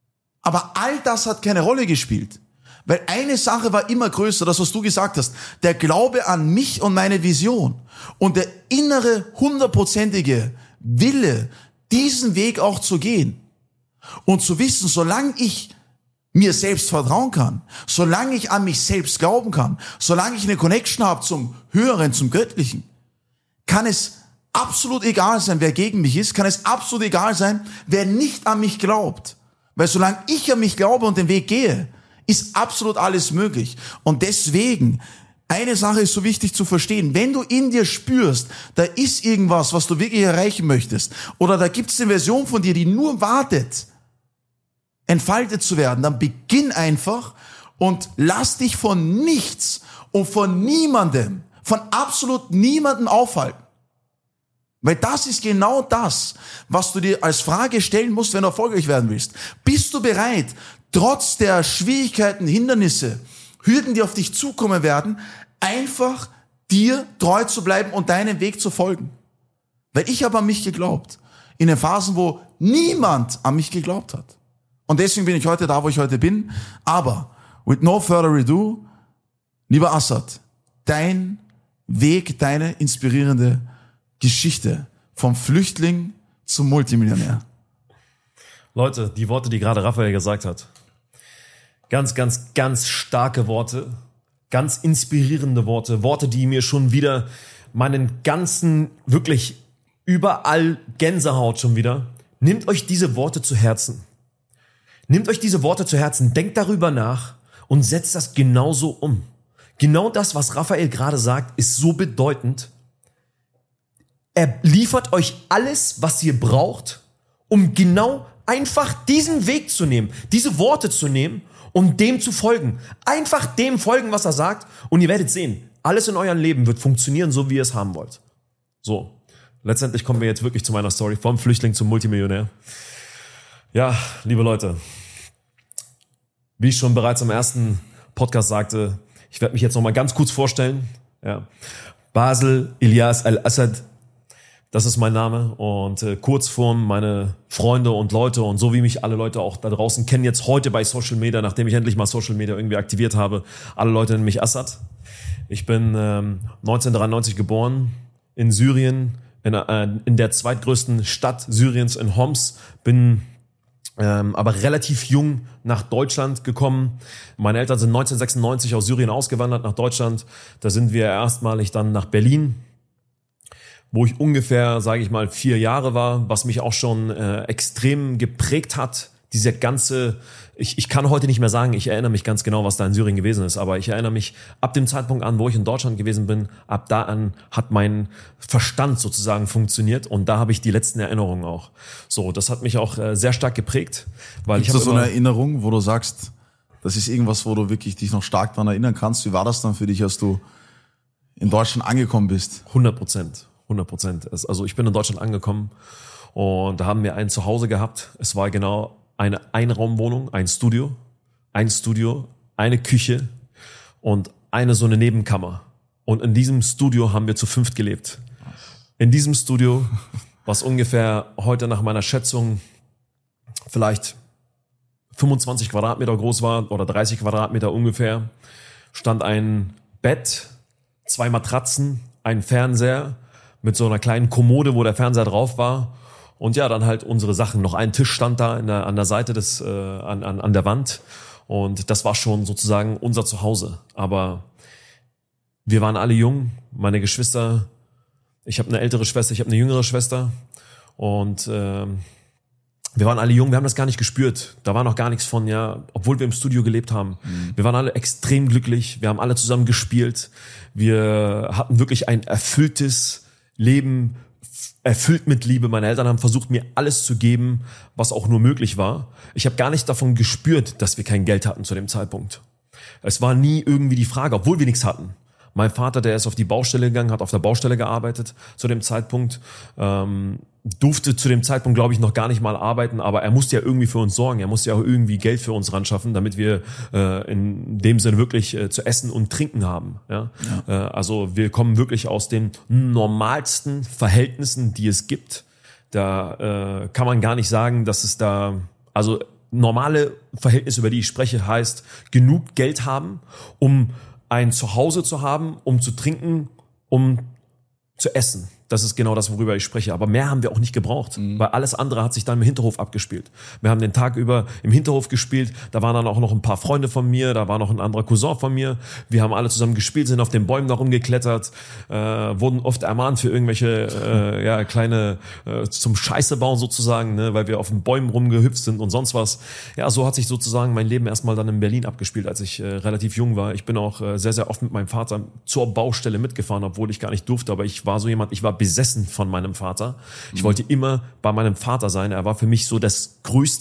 Aber all das hat keine Rolle gespielt. Weil eine Sache war immer größer, das, was du gesagt hast. Der Glaube an mich und meine Vision. Und der innere, 100%ige Wille, diesen Weg auch zu gehen. Und zu wissen, solange ich mir selbst vertrauen kann, solange ich an mich selbst glauben kann, solange ich eine Connection habe zum Höheren, zum Göttlichen, kann es absolut egal sein, wer gegen mich ist, kann es absolut egal sein, wer nicht an mich glaubt. Weil solange ich an mich glaube und den Weg gehe, ist absolut alles möglich. Und deswegen, eine Sache ist so wichtig zu verstehen, wenn du in dir spürst, da ist irgendwas, was du wirklich erreichen möchtest, oder da gibt es eine Version von dir, die nur wartet, entfaltet zu werden, dann beginn einfach Und lass dich von nichts und von niemandem, von absolut niemandem aufhalten. Weil das ist genau das, was du dir als Frage stellen musst, wenn du erfolgreich werden willst. Bist du bereit, trotz der Schwierigkeiten, Hindernisse, Hürden, die auf dich zukommen werden, einfach dir treu zu bleiben und deinen Weg zu folgen? Weil ich habe an mich geglaubt. In den Phasen, wo niemand an mich geglaubt hat. Und deswegen bin ich heute da, wo ich heute bin. Aber, with no further ado, lieber Assad, dein Weg, deine inspirierende Geschichte vom Flüchtling zum Multimillionär. Leute, die Worte, die gerade Raphael gesagt hat. Ganz, ganz, ganz starke Worte. Ganz inspirierende Worte. Worte, die mir schon wieder meinen ganzen, wirklich überall Gänsehaut schon wieder. Nehmt euch diese Worte zu Herzen. Nehmt euch diese Worte zu Herzen. Denkt darüber nach und setzt das genauso um. Genau das, was Raphael gerade sagt, ist so bedeutend. Er liefert euch alles, was ihr braucht, um genau einfach diesen Weg zu nehmen, diese Worte zu nehmen und dem zu folgen. Einfach dem folgen, was er sagt, und ihr werdet sehen, alles in eurem Leben wird funktionieren, so wie ihr es haben wollt. So, letztendlich kommen wir jetzt wirklich zu meiner Story, vom Flüchtling zum Multimillionär. Ja, liebe Leute, wie ich schon bereits im ersten Podcast sagte, ich werde mich jetzt noch mal ganz kurz vorstellen. Ja. Basil Ilyas Al-Assad, das ist mein Name, und Kurzform, meine Freunde und Leute und so wie mich alle Leute auch da draußen kennen jetzt heute bei Social Media, nachdem ich endlich mal Social Media irgendwie aktiviert habe, alle Leute nennen mich Assad. Ich bin 1993 geboren in Syrien, in der zweitgrößten Stadt Syriens, in Homs, bin aber relativ jung nach Deutschland gekommen. Meine Eltern sind 1996 aus Syrien ausgewandert nach Deutschland. Da sind wir erstmalig dann nach Berlin, wo ich ungefähr, sage ich mal, 4 Jahre war, was mich auch schon extrem geprägt hat. Diese ganze, ich kann heute nicht mehr sagen, ich erinnere mich ganz genau, was da in Syrien gewesen ist, aber ich erinnere mich ab dem Zeitpunkt an, wo ich in Deutschland gewesen bin, ab da an hat mein Verstand sozusagen funktioniert und da habe ich die letzten Erinnerungen auch. So, das hat mich auch sehr stark geprägt, weil Gibt's ich habe da so eine Erinnerung, wo du sagst, das ist irgendwas, wo du wirklich dich noch stark daran erinnern kannst. Wie war das dann für dich, als du in Deutschland angekommen bist? 100%. Also ich bin in Deutschland angekommen und da haben wir ein Zuhause gehabt. Es war genau eine Einraumwohnung, ein Studio, eine Küche und eine so eine Nebenkammer. Und in diesem Studio haben wir zu 5 gelebt. In diesem Studio, was ungefähr heute nach meiner Schätzung vielleicht 25 Quadratmeter groß war oder 30 Quadratmeter ungefähr, stand ein Bett, 2 Matratzen, ein Fernseher mit so einer kleinen Kommode, wo der Fernseher drauf war. Und ja, dann halt unsere Sachen. Noch ein Tisch stand da an der Seite an der Wand. Und das war schon sozusagen unser Zuhause. Aber wir waren alle jung. Meine Geschwister, ich habe eine ältere Schwester, ich habe eine jüngere Schwester. Und wir waren alle jung, wir haben das gar nicht gespürt. Da war noch gar nichts von, ja, obwohl wir im Studio gelebt haben. Wir waren alle extrem glücklich. Wir haben alle zusammen gespielt. Wir hatten wirklich ein erfülltes Leben, erfüllt mit Liebe. Meine Eltern haben versucht, mir alles zu geben, was auch nur möglich war. Ich habe gar nicht davon gespürt, dass wir kein Geld hatten zu dem Zeitpunkt. Es war nie irgendwie die Frage, obwohl wir nichts hatten. Mein Vater, der ist auf die Baustelle gegangen, hat auf der Baustelle gearbeitet zu dem Zeitpunkt, durfte zu dem Zeitpunkt, glaube ich, noch gar nicht mal arbeiten, aber er musste ja irgendwie für uns sorgen, er musste ja auch irgendwie Geld für uns ran schaffen, damit wir in dem Sinne wirklich zu essen und trinken haben. Ja? Also wir kommen wirklich aus den normalsten Verhältnissen, die es gibt. Da kann man gar nicht sagen, dass es da, also normale Verhältnisse, über die ich spreche, heißt genug Geld haben, um ein Zuhause zu haben, um zu trinken, um zu essen. Das ist genau das, worüber ich spreche. Aber mehr haben wir auch nicht gebraucht, weil alles andere hat sich dann im Hinterhof abgespielt. Wir haben den Tag über im Hinterhof gespielt. Da waren dann auch noch ein paar Freunde von mir, da war noch ein anderer Cousin von mir. Wir haben alle zusammen gespielt, sind auf den Bäumen da rumgeklettert, wurden oft ermahnt für irgendwelche kleine zum Scheiße bauen sozusagen, ne, weil wir auf den Bäumen rumgehüpft sind und sonst was. Ja, so hat sich sozusagen mein Leben erstmal dann in Berlin abgespielt, als ich relativ jung war. Ich bin auch sehr, sehr oft mit meinem Vater zur Baustelle mitgefahren, obwohl ich gar nicht durfte. Aber ich war so jemand, ich war besessen von meinem Vater. Ich wollte immer bei meinem Vater sein. Er war für mich so das größte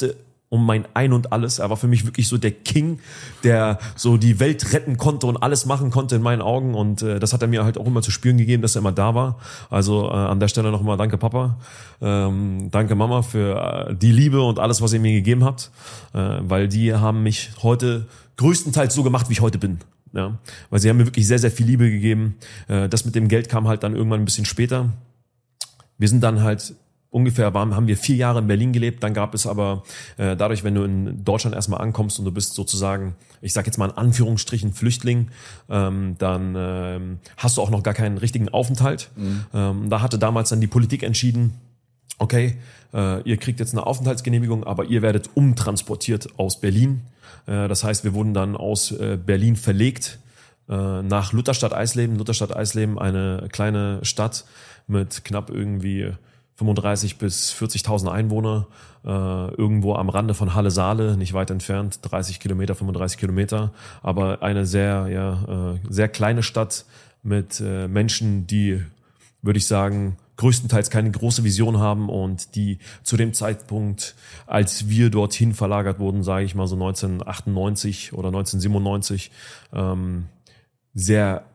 um mein Ein und Alles. Er war für mich wirklich so der King, der so die Welt retten konnte und alles machen konnte in meinen Augen. Und das hat er mir halt auch immer zu spüren gegeben, dass er immer da war. Also an der Stelle nochmal danke Papa, danke Mama für die Liebe und alles, was ihr mir gegeben habt. Weil die haben mich heute größtenteils so gemacht, wie ich heute bin. Ja, weil sie haben mir wirklich sehr, sehr viel Liebe gegeben. Das mit dem Geld kam halt dann irgendwann ein bisschen später. Wir sind dann halt haben wir 4 Jahre in Berlin gelebt, dann gab es aber dadurch, wenn du in Deutschland erstmal ankommst und du bist sozusagen, ich sag jetzt mal in Anführungsstrichen Flüchtling, dann hast du auch noch gar keinen richtigen Aufenthalt. Da hatte damals dann die Politik entschieden, okay, ihr kriegt jetzt eine Aufenthaltsgenehmigung, aber ihr werdet umtransportiert aus Berlin. Das heißt, wir wurden dann aus Berlin verlegt nach Lutherstadt-Eisleben. Lutherstadt-Eisleben, eine kleine Stadt mit knapp irgendwie 35.000 bis 40.000 Einwohner, irgendwo am Rande von Halle-Saale, nicht weit entfernt, 30 Kilometer, 35 Kilometer, aber eine sehr kleine Stadt mit Menschen, die, würde ich sagen, größtenteils keine große Vision haben und die zu dem Zeitpunkt, als wir dorthin verlagert wurden, sage ich mal so 1998 oder 1997, sehr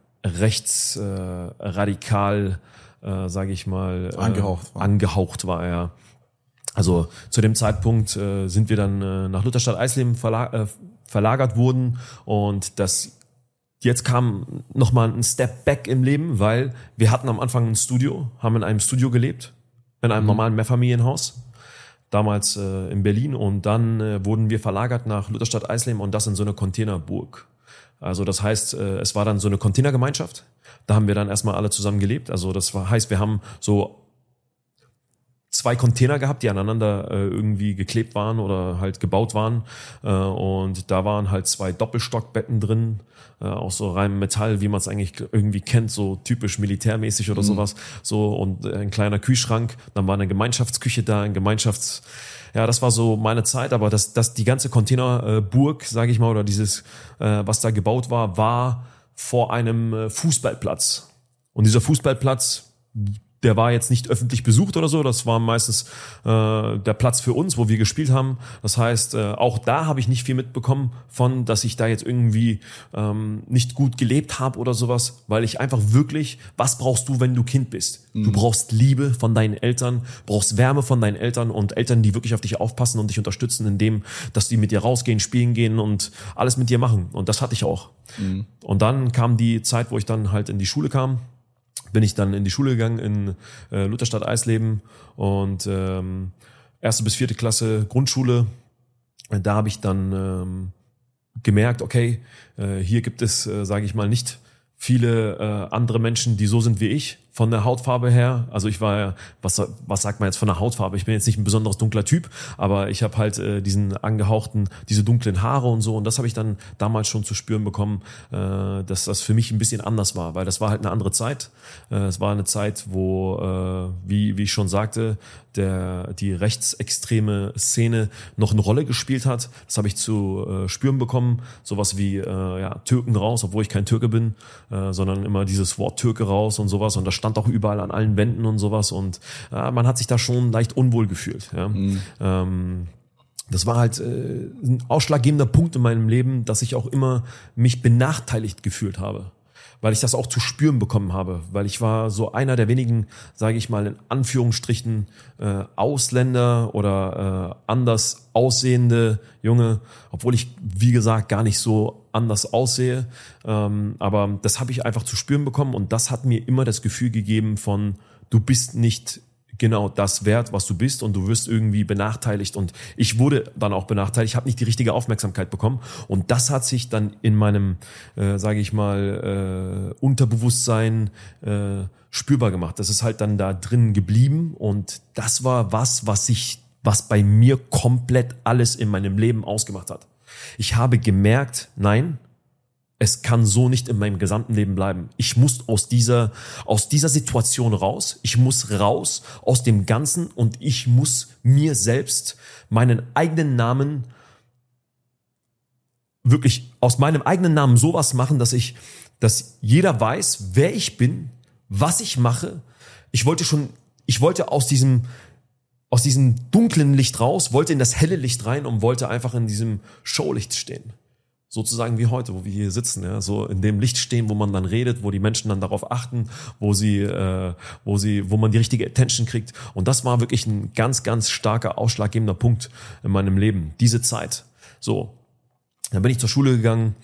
rechtsradikal, sage ich mal, angehaucht war, ja. Also zu dem Zeitpunkt sind wir dann nach Lutherstadt-Eisleben verlagert worden und jetzt kam nochmal ein Step back im Leben, weil wir hatten am Anfang ein Studio, haben in einem Studio gelebt, in einem normalen Mehrfamilienhaus, damals in Berlin, und dann wurden wir verlagert nach Lutherstadt-Eisleben und das in so eine Containerburg. Also das heißt, es war dann so eine Containergemeinschaft. Da haben wir dann erstmal alle zusammen gelebt. Also das heißt, wir haben so 2 Container gehabt, die aneinander irgendwie geklebt waren oder halt gebaut waren. Und da waren halt 2 Doppelstockbetten drin, aus so reinem Metall, wie man es eigentlich irgendwie kennt, so typisch militärmäßig oder sowas. So, und ein kleiner Kühlschrank. Dann war eine Gemeinschaftsküche da, ja, das war so meine Zeit, aber die ganze Containerburg, sage ich mal, oder dieses, was da gebaut war vor einem Fußballplatz. Und dieser Fußballplatz, der war jetzt nicht öffentlich besucht oder so, das war meistens der Platz für uns, wo wir gespielt haben. Das heißt, auch da habe ich nicht viel mitbekommen von, dass ich da jetzt irgendwie nicht gut gelebt habe oder sowas, weil ich einfach wirklich, was brauchst du, wenn du Kind bist? Du brauchst Liebe von deinen Eltern, brauchst Wärme von deinen Eltern und Eltern, die wirklich auf dich aufpassen und dich unterstützen, indem, dass die mit dir rausgehen, spielen gehen und alles mit dir machen. Und das hatte ich auch. Und dann kam die Zeit, wo ich dann halt in die Schule kam. Bin ich dann in die Schule gegangen in Lutherstadt-Eisleben und 1. bis 4. Klasse Grundschule. Da habe ich dann gemerkt, okay, hier gibt es, sage ich mal, nicht viele andere Menschen, die so sind wie ich, von der Hautfarbe her. Also ich war ja, was sagt man jetzt von der Hautfarbe? Ich bin jetzt nicht ein besonders dunkler Typ, aber ich habe halt diese dunklen Haare und so. Und das habe ich dann damals schon zu spüren bekommen, dass das für mich ein bisschen anders war, weil das war halt eine andere Zeit. Es war eine Zeit, wo, wie ich schon sagte, die rechtsextreme Szene noch eine Rolle gespielt hat. Das habe ich zu spüren bekommen. Sowas wie Türken raus, obwohl ich kein Türke bin, sondern immer dieses Wort Türke raus und sowas. Und das stand auch überall an allen Wänden und sowas. Und man hat sich da schon leicht unwohl gefühlt. Ja. Das war halt ein ausschlaggebender Punkt in meinem Leben, dass ich auch immer mich benachteiligt gefühlt habe. Weil ich das auch zu spüren bekommen habe, weil ich war so einer der wenigen, sage ich mal in Anführungsstrichen, Ausländer oder anders aussehende Junge, obwohl ich, wie gesagt, gar nicht so anders aussehe, aber das habe ich einfach zu spüren bekommen und das hat mir immer das Gefühl gegeben von, du bist nicht genau das wert, was du bist und du wirst irgendwie benachteiligt und ich wurde dann auch benachteiligt, ich habe nicht die richtige Aufmerksamkeit bekommen und das hat sich dann in meinem, sage ich mal, Unterbewusstsein spürbar gemacht. Das ist halt dann da drin geblieben und das war was bei mir komplett alles in meinem Leben ausgemacht hat. Ich habe gemerkt, nein, es kann so nicht in meinem gesamten Leben bleiben. Ich muss aus dieser Situation raus. Ich muss raus aus dem Ganzen und ich muss mir selbst meinen eigenen Namen wirklich aus meinem eigenen Namen sowas machen, dass jeder weiß, wer ich bin, was ich mache. Ich wollte aus diesem aus diesem dunklen Licht raus, wollte in das helle Licht rein und wollte einfach in diesem Showlicht stehen. Sozusagen wie heute, wo wir hier sitzen, ja, so in dem Licht stehen, wo man dann redet, wo die Menschen dann darauf achten, wo man die richtige Attention kriegt. Und das war wirklich ein ganz, ganz starker, ausschlaggebender Punkt in meinem Leben, diese Zeit. So, dann bin ich zur Schule gegangen,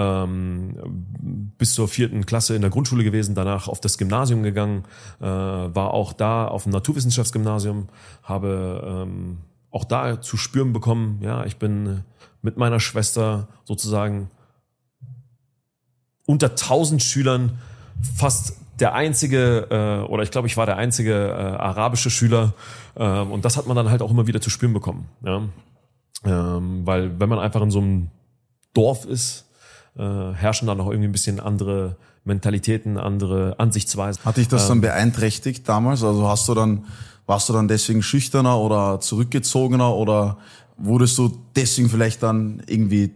bis zur 4. Klasse in der Grundschule gewesen, danach auf das Gymnasium gegangen, war auch da auf dem Naturwissenschaftsgymnasium, habe auch da zu spüren bekommen, ja, ich bin mit meiner Schwester sozusagen unter 1000 Schülern fast der einzige, oder ich glaube, ich war der einzige arabische Schüler, und das hat man dann halt auch immer wieder zu spüren bekommen, ja. Weil wenn man einfach in so einem Dorf ist, herrschen dann auch irgendwie ein bisschen andere Mentalitäten, andere Ansichtsweisen. Hat dich das dann beeinträchtigt damals? Also warst du dann deswegen schüchterner oder zurückgezogener oder wurdest du deswegen vielleicht dann irgendwie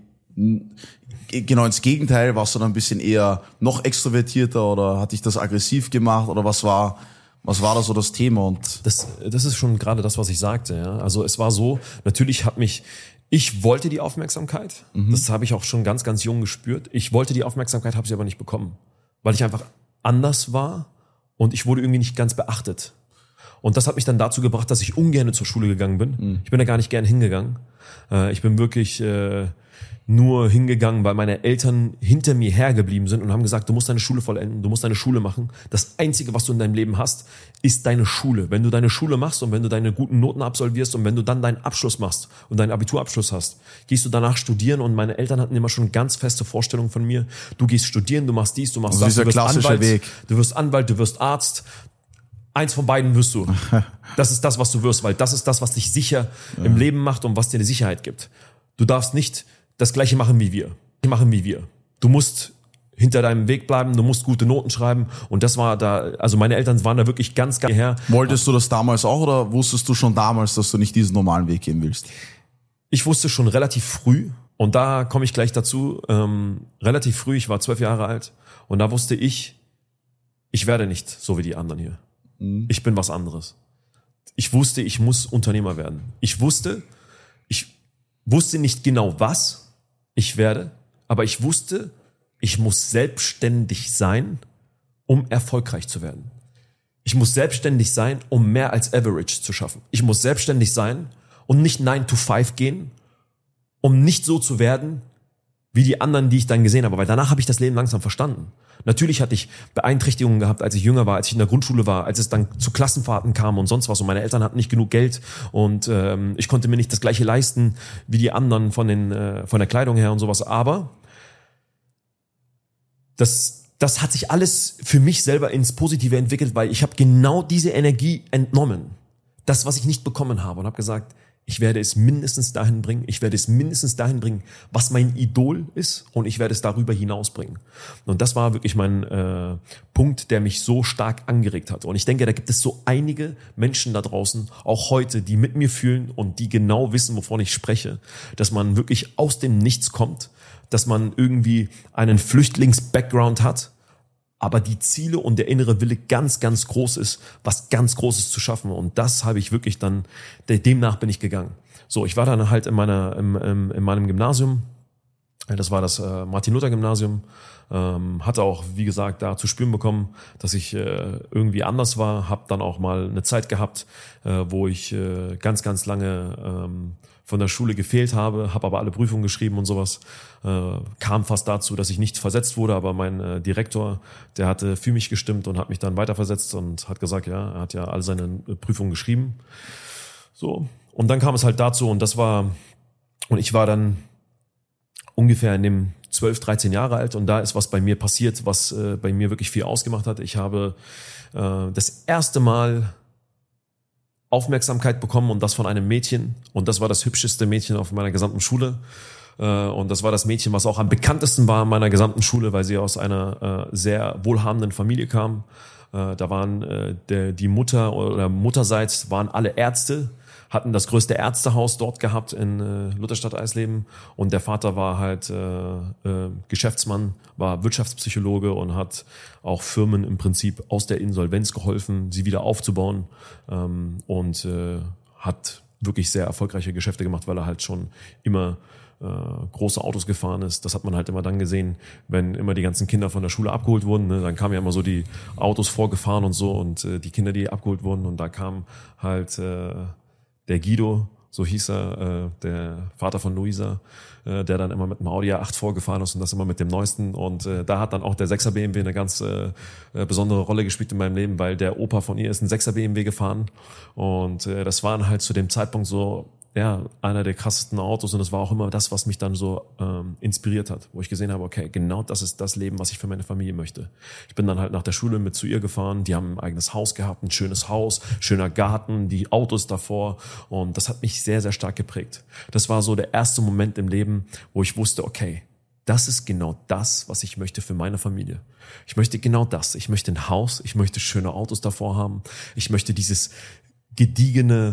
genau ins Gegenteil? Warst du dann ein bisschen eher noch extrovertierter oder hat dich das aggressiv gemacht oder was war da so das Thema? Und das ist schon gerade das, was ich sagte. Ja. Also es war so, natürlich ich wollte die Aufmerksamkeit. Das habe ich auch schon ganz, ganz jung gespürt. Ich wollte die Aufmerksamkeit, habe sie aber nicht bekommen, weil ich einfach anders war und ich wurde irgendwie nicht ganz beachtet. Und das hat mich dann dazu gebracht, dass ich ungern zur Schule gegangen bin. Ich bin da gar nicht gern hingegangen. Ich bin wirklich nur hingegangen, weil meine Eltern hinter mir hergeblieben sind und haben gesagt, du musst deine Schule vollenden, du musst deine Schule machen. Das Einzige, was du in deinem Leben hast, ist deine Schule. Wenn du deine Schule machst und wenn du deine guten Noten absolvierst und wenn du dann deinen Abschluss machst und deinen Abiturabschluss hast, gehst du danach studieren. Und meine Eltern hatten immer schon ganz feste Vorstellungen von mir. Du gehst studieren, du machst dies, du machst das, du wirst Anwalt, Weg. Du wirst Anwalt, du wirst Arzt. Eins von beiden wirst du. Das ist das, was du wirst, weil das ist das, was dich sicher im Leben macht und was dir eine Sicherheit gibt. Du darfst nicht das Gleiche machen wie wir. Du musst hinter deinem Weg bleiben, du musst gute Noten schreiben. Und das war da, also meine Eltern waren da wirklich ganz, ganz her. Wolltest du das damals auch oder wusstest du schon damals, dass du nicht diesen normalen Weg gehen willst? Ich wusste schon relativ früh, und da komme ich gleich dazu, relativ früh, ich war 12 Jahre alt, und da wusste ich werde nicht so wie die anderen hier. Ich bin was anderes. Ich wusste, ich muss Unternehmer werden. Ich wusste nicht genau, was ich werde, aber ich wusste, ich muss selbstständig sein, um erfolgreich zu werden. Ich muss selbstständig sein, um mehr als Average zu schaffen. Ich muss selbstständig sein und nicht 9 to 5 gehen, um nicht so zu werden wie die anderen, die ich dann gesehen habe, weil danach habe ich das Leben langsam verstanden. Natürlich hatte ich Beeinträchtigungen gehabt, als ich jünger war, als ich in der Grundschule war, als es dann zu Klassenfahrten kam und sonst was, und meine Eltern hatten nicht genug Geld und ich konnte mir nicht das Gleiche leisten wie die anderen von der Kleidung her und sowas, aber das hat sich alles für mich selber ins Positive entwickelt, weil ich habe genau diese Energie entnommen, das, was ich nicht bekommen habe, und habe gesagt, ich werde es mindestens dahin bringen, was mein Idol ist, und ich werde es darüber hinaus bringen. Und das war wirklich mein Punkt, der mich so stark angeregt hat. Und ich denke, da gibt es so einige Menschen da draußen, auch heute, die mit mir fühlen und die genau wissen, wovon ich spreche, dass man wirklich aus dem Nichts kommt, dass man irgendwie einen Flüchtlings-Background hat, aber die Ziele und der innere Wille ganz, ganz groß ist, was ganz Großes zu schaffen. Und das habe ich wirklich dann, demnach bin ich gegangen. So, ich war dann halt in meinem Gymnasium, das war das Martin-Luther-Gymnasium, hatte auch, wie gesagt, da zu spüren bekommen, dass ich irgendwie anders war, habe dann auch mal eine Zeit gehabt, wo ich ganz, ganz lange von der Schule gefehlt habe aber alle Prüfungen geschrieben und sowas. Kam fast dazu, dass ich nicht versetzt wurde, aber mein Direktor, der hatte für mich gestimmt und hat mich dann weiterversetzt und hat gesagt, ja, er hat ja alle seine Prüfungen geschrieben. So. Und dann kam es halt dazu, und ich war dann ungefähr in dem 12, 13 Jahre alt, und da ist was bei mir passiert, was bei mir wirklich viel ausgemacht hat. Ich habe das erste Mal Aufmerksamkeit bekommen, und das von einem Mädchen, und das war das hübscheste Mädchen auf meiner gesamten Schule, und das war das Mädchen, was auch am bekanntesten war in meiner gesamten Schule, weil sie aus einer sehr wohlhabenden Familie kam. Da waren die Mutter oder Mutterseits waren alle Ärzte, hatten das größte Ärztehaus dort gehabt in Lutherstadt-Eisleben, und der Vater war halt Geschäftsmann, war Wirtschaftspsychologe und hat auch Firmen im Prinzip aus der Insolvenz geholfen, sie wieder aufzubauen, und hat wirklich sehr erfolgreiche Geschäfte gemacht, weil er halt schon immer große Autos gefahren ist. Das hat man halt immer dann gesehen, wenn immer die ganzen Kinder von der Schule abgeholt wurden. Ne? Dann kamen ja immer so die Autos vorgefahren und so und die Kinder, die abgeholt wurden. Und da kam halt der Guido, so hieß er, der Vater von Luisa, der dann immer mit dem Audi A8 vorgefahren ist und das immer mit dem Neuesten. Und da hat dann auch der 6er BMW eine ganz besondere Rolle gespielt in meinem Leben, weil der Opa von ihr ist ein 6er BMW gefahren. Und das waren halt zu dem Zeitpunkt so, ja, einer der krassesten Autos und das war auch immer das, was mich dann so inspiriert hat, wo ich gesehen habe, okay, genau das ist das Leben, was ich für meine Familie möchte. Ich bin dann halt nach der Schule mit zu ihr gefahren, die haben ein eigenes Haus gehabt, ein schönes Haus, schöner Garten, die Autos davor und das hat mich sehr, sehr stark geprägt. Das war so der erste Moment im Leben, wo ich wusste, okay, das ist genau das, was ich möchte für meine Familie. Ich möchte genau das. Ich möchte ein Haus, ich möchte schöne Autos davor haben, ich möchte dieses gediegene,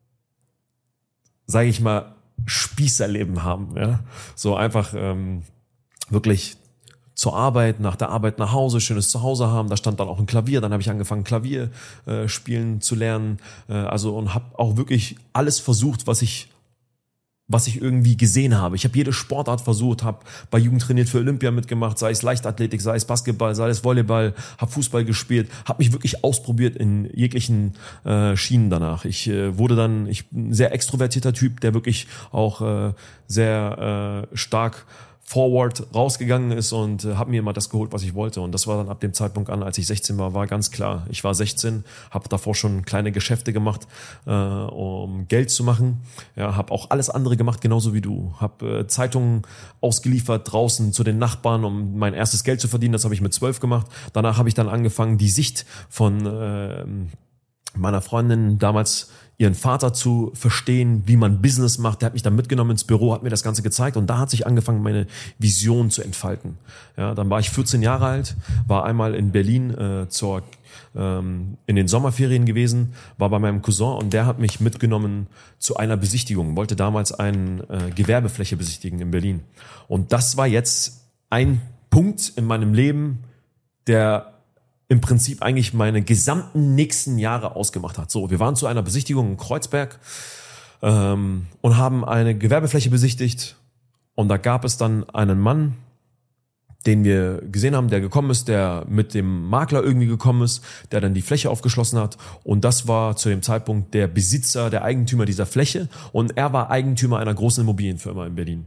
sage ich mal, Spießerleben haben. Ja? So einfach wirklich zur Arbeit, nach der Arbeit nach Hause, schönes Zuhause haben. Da stand dann auch ein Klavier. Dann habe ich angefangen, Klavier spielen zu lernen. Und habe auch wirklich alles versucht, was ich irgendwie gesehen habe. Ich habe jede Sportart versucht, habe bei Jugend trainiert für Olympia mitgemacht, sei es Leichtathletik, sei es Basketball, sei es Volleyball, habe Fußball gespielt, habe mich wirklich ausprobiert in jeglichen Schienen danach. Ich bin ein sehr extrovertierter Typ, der wirklich auch sehr stark forward rausgegangen ist und habe mir immer das geholt, was ich wollte. Und das war dann ab dem Zeitpunkt an, als ich 16 war ganz klar. Ich war 16, habe davor schon kleine Geschäfte gemacht, um Geld zu machen. Ja, habe auch alles andere gemacht, genauso wie du. Habe Zeitungen ausgeliefert draußen zu den Nachbarn, um mein erstes Geld zu verdienen. Das habe ich mit 12 gemacht. Danach habe ich dann angefangen, die Sicht von meiner Freundin damals, ihren Vater zu verstehen, wie man Business macht. Der hat mich dann mitgenommen ins Büro, hat mir das Ganze gezeigt und da hat sich angefangen, meine Vision zu entfalten. Ja, dann war ich 14 Jahre alt, war einmal in Berlin in den Sommerferien gewesen, war bei meinem Cousin und der hat mich mitgenommen zu einer Besichtigung, wollte damals eine Gewerbefläche besichtigen in Berlin. Und das war jetzt ein Punkt in meinem Leben, der im Prinzip eigentlich meine gesamten nächsten Jahre ausgemacht hat. So, wir waren zu einer Besichtigung in Kreuzberg und haben eine Gewerbefläche besichtigt und da gab es dann einen Mann, den wir gesehen haben, der gekommen ist, der mit dem Makler irgendwie gekommen ist, der dann die Fläche aufgeschlossen hat und das war zu dem Zeitpunkt der Besitzer, der Eigentümer dieser Fläche und er war Eigentümer einer großen Immobilienfirma in Berlin.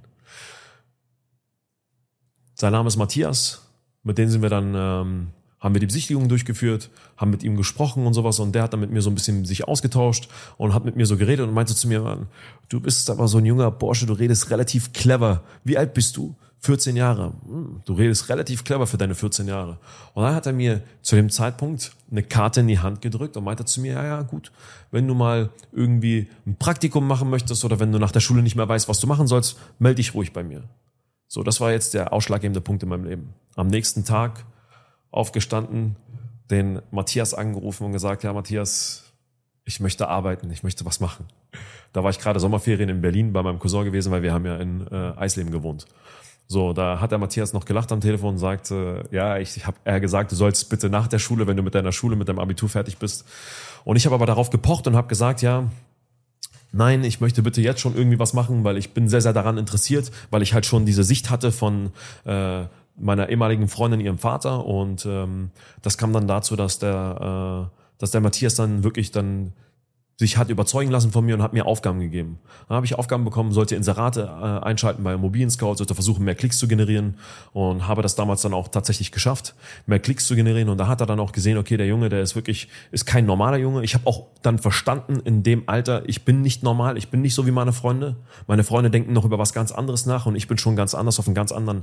Sein Name ist Matthias, mit dem sind wir dann haben wir die Besichtigung durchgeführt, haben mit ihm gesprochen und sowas und der hat dann mit mir so ein bisschen sich ausgetauscht und hat mit mir so geredet und meinte zu mir, Mann, du bist aber so ein junger Bursche, du redest relativ clever. Wie alt bist du? 14 Jahre. Du redest relativ clever für deine 14 Jahre. Und dann hat er mir zu dem Zeitpunkt eine Karte in die Hand gedrückt und meinte zu mir, ja gut, wenn du mal irgendwie ein Praktikum machen möchtest oder wenn du nach der Schule nicht mehr weißt, was du machen sollst, melde dich ruhig bei mir. So, das war jetzt der ausschlaggebende Punkt in meinem Leben. Am nächsten Tag aufgestanden, den Matthias angerufen und gesagt, ja Matthias, ich möchte arbeiten, ich möchte was machen. Da war ich gerade Sommerferien in Berlin bei meinem Cousin gewesen, weil wir haben ja in Eisleben gewohnt. So, da hat der Matthias noch gelacht am Telefon und sagte, ja, ich habe eher gesagt, du sollst bitte nach der Schule, wenn du mit deiner Schule, mit deinem Abitur fertig bist. Und ich habe aber darauf gepocht und habe gesagt, ja, nein, ich möchte bitte jetzt schon irgendwie was machen, weil ich bin sehr, sehr daran interessiert, weil ich halt schon diese Sicht hatte von meiner ehemaligen Freundin, ihrem Vater und das kam dann dazu, dass der Matthias dann wirklich dann sich hat überzeugen lassen von mir und hat mir Aufgaben gegeben. Dann habe ich Aufgaben bekommen, sollte Inserate einschalten bei Immobilien Scout, sollte versuchen, mehr Klicks zu generieren und habe das damals dann auch tatsächlich geschafft, mehr Klicks zu generieren und da hat er dann auch gesehen, okay, der Junge, der ist kein normaler Junge. Ich habe auch dann verstanden in dem Alter, ich bin nicht normal, ich bin nicht so wie meine Freunde. Meine Freunde denken noch über was ganz anderes nach und ich bin schon ganz anders auf einem ganz anderen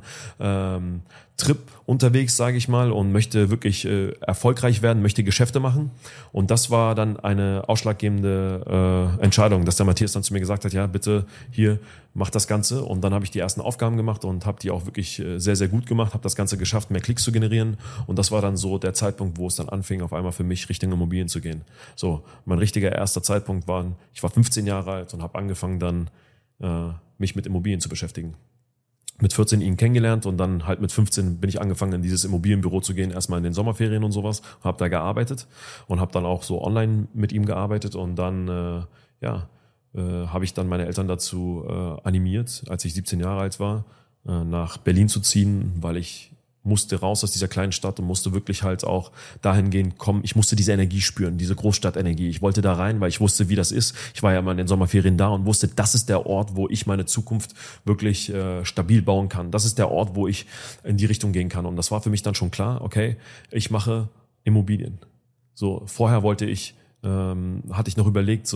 Trip unterwegs, sage ich mal, und möchte wirklich erfolgreich werden, möchte Geschäfte machen und das war dann eine ausschlaggebende Entscheidung, dass der Matthias dann zu mir gesagt hat, ja bitte hier, mach das Ganze und dann habe ich die ersten Aufgaben gemacht und habe die auch wirklich sehr, sehr gut gemacht, habe das Ganze geschafft, mehr Klicks zu generieren und das war dann so der Zeitpunkt, wo es dann anfing, auf einmal für mich Richtung Immobilien zu gehen. So, mein richtiger erster Zeitpunkt war, ich war 15 Jahre alt und habe angefangen dann mich mit Immobilien zu beschäftigen. mit 14 ihn kennengelernt und dann halt mit 15 bin ich angefangen, in dieses Immobilienbüro zu gehen, erstmal in den Sommerferien und sowas, habe da gearbeitet und habe dann auch so online mit ihm gearbeitet und dann habe ich dann meine Eltern dazu animiert, als ich 17 Jahre alt war, nach Berlin zu ziehen, weil ich musste raus aus dieser kleinen Stadt und musste wirklich halt auch dahingehend kommen. Ich musste diese Energie spüren, diese Großstadtenergie. Ich wollte da rein, weil ich wusste, wie das ist. Ich war ja immer in den Sommerferien da und wusste, das ist der Ort, wo ich meine Zukunft wirklich stabil bauen kann. Das ist der Ort, wo ich in die Richtung gehen kann. Und das war für mich dann schon klar, okay, ich mache Immobilien. So, vorher hatte ich noch überlegt,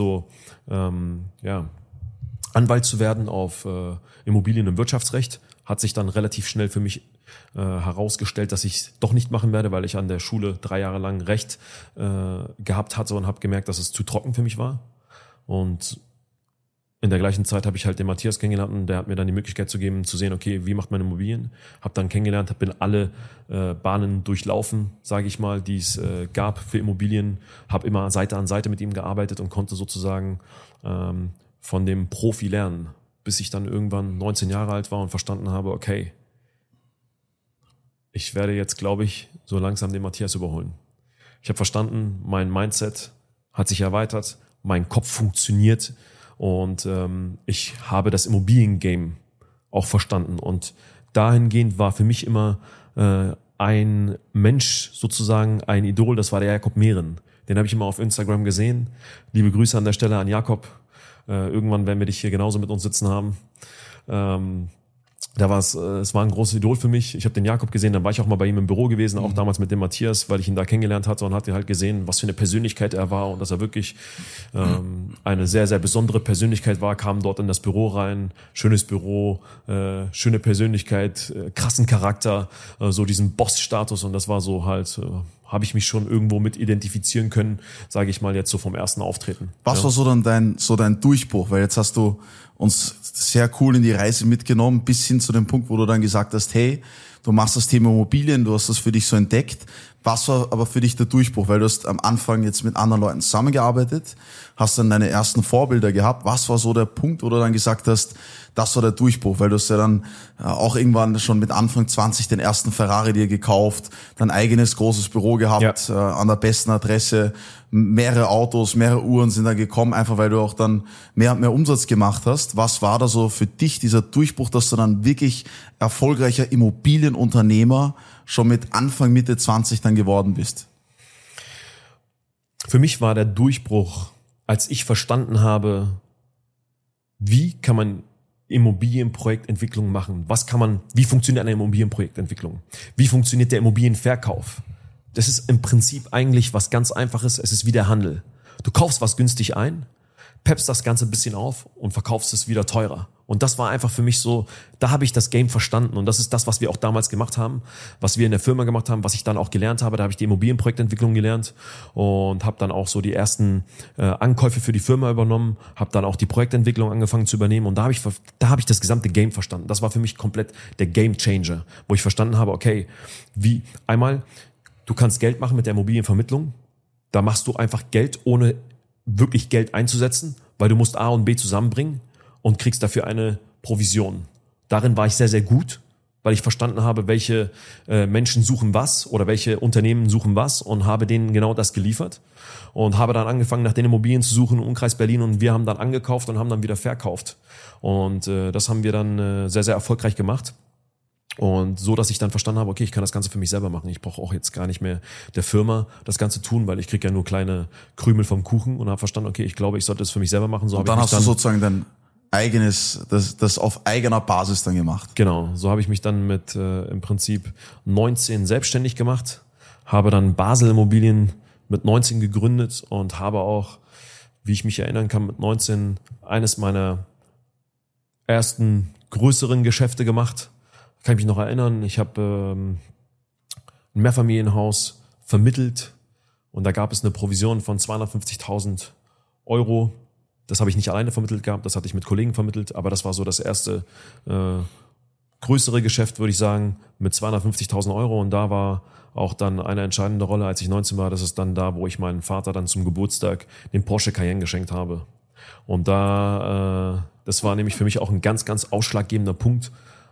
Anwalt zu werden auf Immobilien- und Wirtschaftsrecht. Hat sich dann relativ schnell für mich herausgestellt, dass ich es doch nicht machen werde, weil ich an der Schule 3 Jahre lang Recht gehabt hatte und habe gemerkt, dass es zu trocken für mich war. Und in der gleichen Zeit habe ich halt den Matthias kennengelernt und der hat mir dann die Möglichkeit zu geben, zu sehen, okay, wie macht man Immobilien? Habe dann kennengelernt, bin alle Bahnen durchlaufen, sage ich mal, die es gab für Immobilien. Habe immer Seite an Seite mit ihm gearbeitet und konnte sozusagen von dem Profi lernen, bis ich dann irgendwann 19 Jahre alt war und verstanden habe, okay, ich werde jetzt, glaube ich, so langsam den Matthias überholen. Ich habe verstanden, mein Mindset hat sich erweitert, mein Kopf funktioniert und ich habe das Immobilien-Game auch verstanden. Und dahingehend war für mich immer ein Mensch sozusagen ein Idol, das war der Jakob Mehren. Den habe ich immer auf Instagram gesehen. Liebe Grüße an der Stelle an Jakob. Irgendwann werden wir dich hier genauso mit uns sitzen haben. Es war ein großes Idol für mich. Ich habe den Jakob gesehen, dann war ich auch mal bei ihm im Büro gewesen, auch damals mit dem Matthias, weil ich ihn da kennengelernt hatte und hatte halt gesehen, was für eine Persönlichkeit er war und dass er wirklich eine sehr, sehr besondere Persönlichkeit war, kam dort in das Büro rein, schönes Büro, schöne Persönlichkeit, krassen Charakter, so diesen Boss-Status und das war so halt, habe ich mich schon irgendwo mit identifizieren können, sage ich mal jetzt so vom ersten Auftreten. Was war so dann dein Durchbruch? Weil jetzt hast du uns sehr cool in die Reise mitgenommen, bis hin zu dem Punkt, wo du dann gesagt hast, hey, du machst das Thema Immobilien, du hast das für dich so entdeckt. Was war aber für dich der Durchbruch? Weil du hast am Anfang jetzt mit anderen Leuten zusammengearbeitet, hast dann deine ersten Vorbilder gehabt. Was war so der Punkt, wo du dann gesagt hast, das war der Durchbruch? Weil du hast ja dann auch irgendwann schon mit Anfang 20 den ersten Ferrari dir gekauft, dein eigenes großes Büro gehabt, an der besten Adresse, mehrere Autos, mehrere Uhren sind da gekommen, einfach weil du auch dann mehr und mehr Umsatz gemacht hast. Was war da so für dich dieser Durchbruch, dass du dann wirklich erfolgreicher Immobilienunternehmer schon mit Anfang, Mitte 20 dann geworden bist? Für mich war der Durchbruch, als ich verstanden habe, wie kann man Immobilienprojektentwicklung machen? Wie funktioniert eine Immobilienprojektentwicklung? Wie funktioniert der Immobilienverkauf? Das ist im Prinzip eigentlich was ganz Einfaches. Es ist wie der Handel. Du kaufst was günstig ein, peppst das Ganze ein bisschen auf und verkaufst es wieder teurer. Und das war einfach für mich so, da habe ich das Game verstanden. Und das ist das, was wir auch damals gemacht haben, was wir in der Firma gemacht haben, was ich dann auch gelernt habe. Da habe ich die Immobilienprojektentwicklung gelernt und habe dann auch so die ersten Ankäufe für die Firma übernommen, habe dann auch die Projektentwicklung angefangen zu übernehmen. Und da habe ich das gesamte Game verstanden. Das war für mich komplett der Game Changer, wo ich verstanden habe, okay, du kannst Geld machen mit der Immobilienvermittlung. Da machst du einfach Geld, ohne wirklich Geld einzusetzen, weil du musst A und B zusammenbringen und kriegst dafür eine Provision. Darin war ich sehr, sehr gut, weil ich verstanden habe, welche Menschen suchen was oder welche Unternehmen suchen was und habe denen genau das geliefert und habe dann angefangen, nach den Immobilien zu suchen im Umkreis Berlin und wir haben dann angekauft und haben dann wieder verkauft. Und das haben wir dann sehr, sehr erfolgreich gemacht. Und so, dass ich dann verstanden habe, okay, ich kann das Ganze für mich selber machen. Ich brauche auch jetzt gar nicht mehr der Firma das Ganze tun, weil ich kriege ja nur kleine Krümel vom Kuchen und habe verstanden, okay, ich glaube, ich sollte es für mich selber machen. So und dann hast du sozusagen dein eigenes, das auf eigener Basis dann gemacht. Genau, so habe ich mich dann mit im Prinzip 19 selbstständig gemacht, habe dann Basel Immobilien mit 19 gegründet und habe auch, wie ich mich erinnern kann, mit 19 eines meiner ersten größeren Geschäfte gemacht. Kann ich mich noch erinnern, ich habe ein Mehrfamilienhaus vermittelt und da gab es eine Provision von 250.000 Euro. Das habe ich nicht alleine vermittelt gehabt, das hatte ich mit Kollegen vermittelt, aber das war so das erste größere Geschäft, würde ich sagen, mit 250.000 Euro und da war auch dann eine entscheidende Rolle, als ich 19 war, das ist dann da, wo ich meinem Vater dann zum Geburtstag den Porsche Cayenne geschenkt habe. Und das war nämlich für mich auch ein ganz, ganz ausschlaggebender Punkt,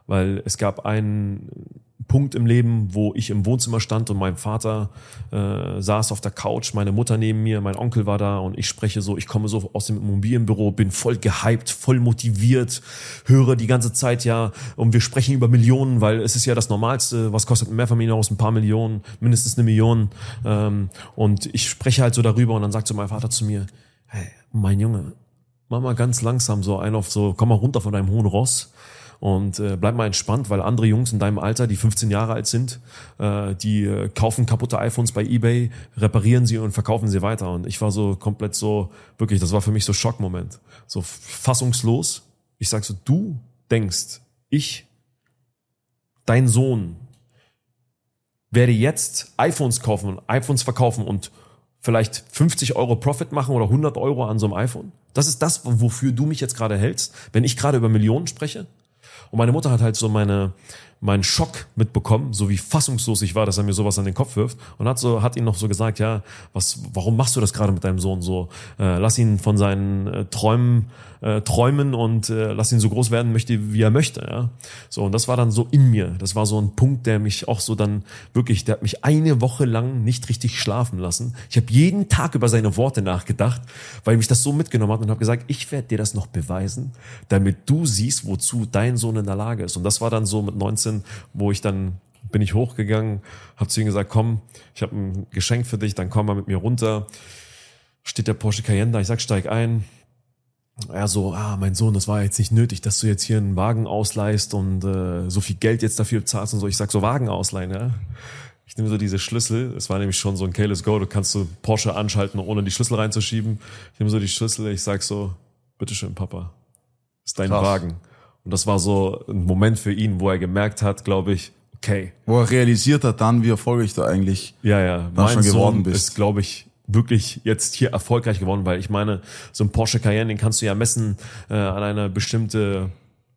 weil es gab einen Punkt im Leben, wo ich im Wohnzimmer stand und mein Vater saß auf der Couch, meine Mutter neben mir, mein Onkel war da und ich spreche so, ich komme so aus dem Immobilienbüro, bin voll gehypt, voll motiviert, höre die ganze Zeit ja und wir sprechen über Millionen, weil es ist ja das Normalste, was kostet ein Mehrfamilienhaus, ein paar Millionen, mindestens 1 Million und ich spreche halt so darüber und dann sagt so mein Vater zu mir, hey, mein Junge, mach mal ganz langsam so einen auf so, komm mal runter von deinem hohen Ross. Und bleib mal entspannt, weil andere Jungs in deinem Alter, die 15 Jahre alt sind, die kaufen kaputte iPhones bei eBay, reparieren sie und verkaufen sie weiter. Und ich war so komplett so, wirklich, das war für mich so Schockmoment. So fassungslos. Ich sag so, du denkst, dein Sohn, werde jetzt iPhones kaufen, iPhones verkaufen und vielleicht 50 Euro Profit machen oder 100 Euro an so einem iPhone? Das ist das, wofür du mich jetzt gerade hältst, wenn ich gerade über Millionen spreche? Und meine Mutter hat halt so meinen Schock mitbekommen, so wie fassungslos ich war, dass er mir sowas an den Kopf wirft und hat ihn noch so gesagt, ja, warum machst du das gerade mit deinem Sohn so? Lass ihn von seinen Träumen träumen und lass ihn so groß werden möchte, wie er möchte, ja. So, und das war dann so in mir. Das war so ein Punkt, der mich auch so dann wirklich, der hat mich eine Woche lang nicht richtig schlafen lassen. Ich habe jeden Tag über seine Worte nachgedacht, weil mich das so mitgenommen hat und habe gesagt, ich werde dir das noch beweisen, damit du siehst, wozu dein Sohn in der Lage ist. Und das war dann so mit 19, wo bin ich hochgegangen, habe zu ihm gesagt, komm, ich habe ein Geschenk für dich, dann komm mal mit mir runter. Steht der Porsche Cayenne da, ich sag, steig ein. Er so, mein Sohn, das war jetzt nicht nötig, dass du jetzt hier einen Wagen ausleihst und so viel Geld jetzt dafür zahlst und so. Ich sag so, Wagen ausleihen, ja. Ich nehme so diese Schlüssel, es war nämlich schon so ein Careless Go, du kannst so Porsche anschalten, ohne die Schlüssel reinzuschieben. Ich nehme so die Schlüssel, ich sag so, bitteschön, Papa, ist dein Wagen. Und das war so ein Moment für ihn, wo er gemerkt hat, glaube ich, okay. Wo er realisiert hat dann, wie erfolgreich du eigentlich mein schon geworden Sohn bist. ist, glaube ich, wirklich jetzt hier erfolgreich geworden, weil ich meine, so ein Porsche Cayenne, den kannst du ja messen an eine bestimmte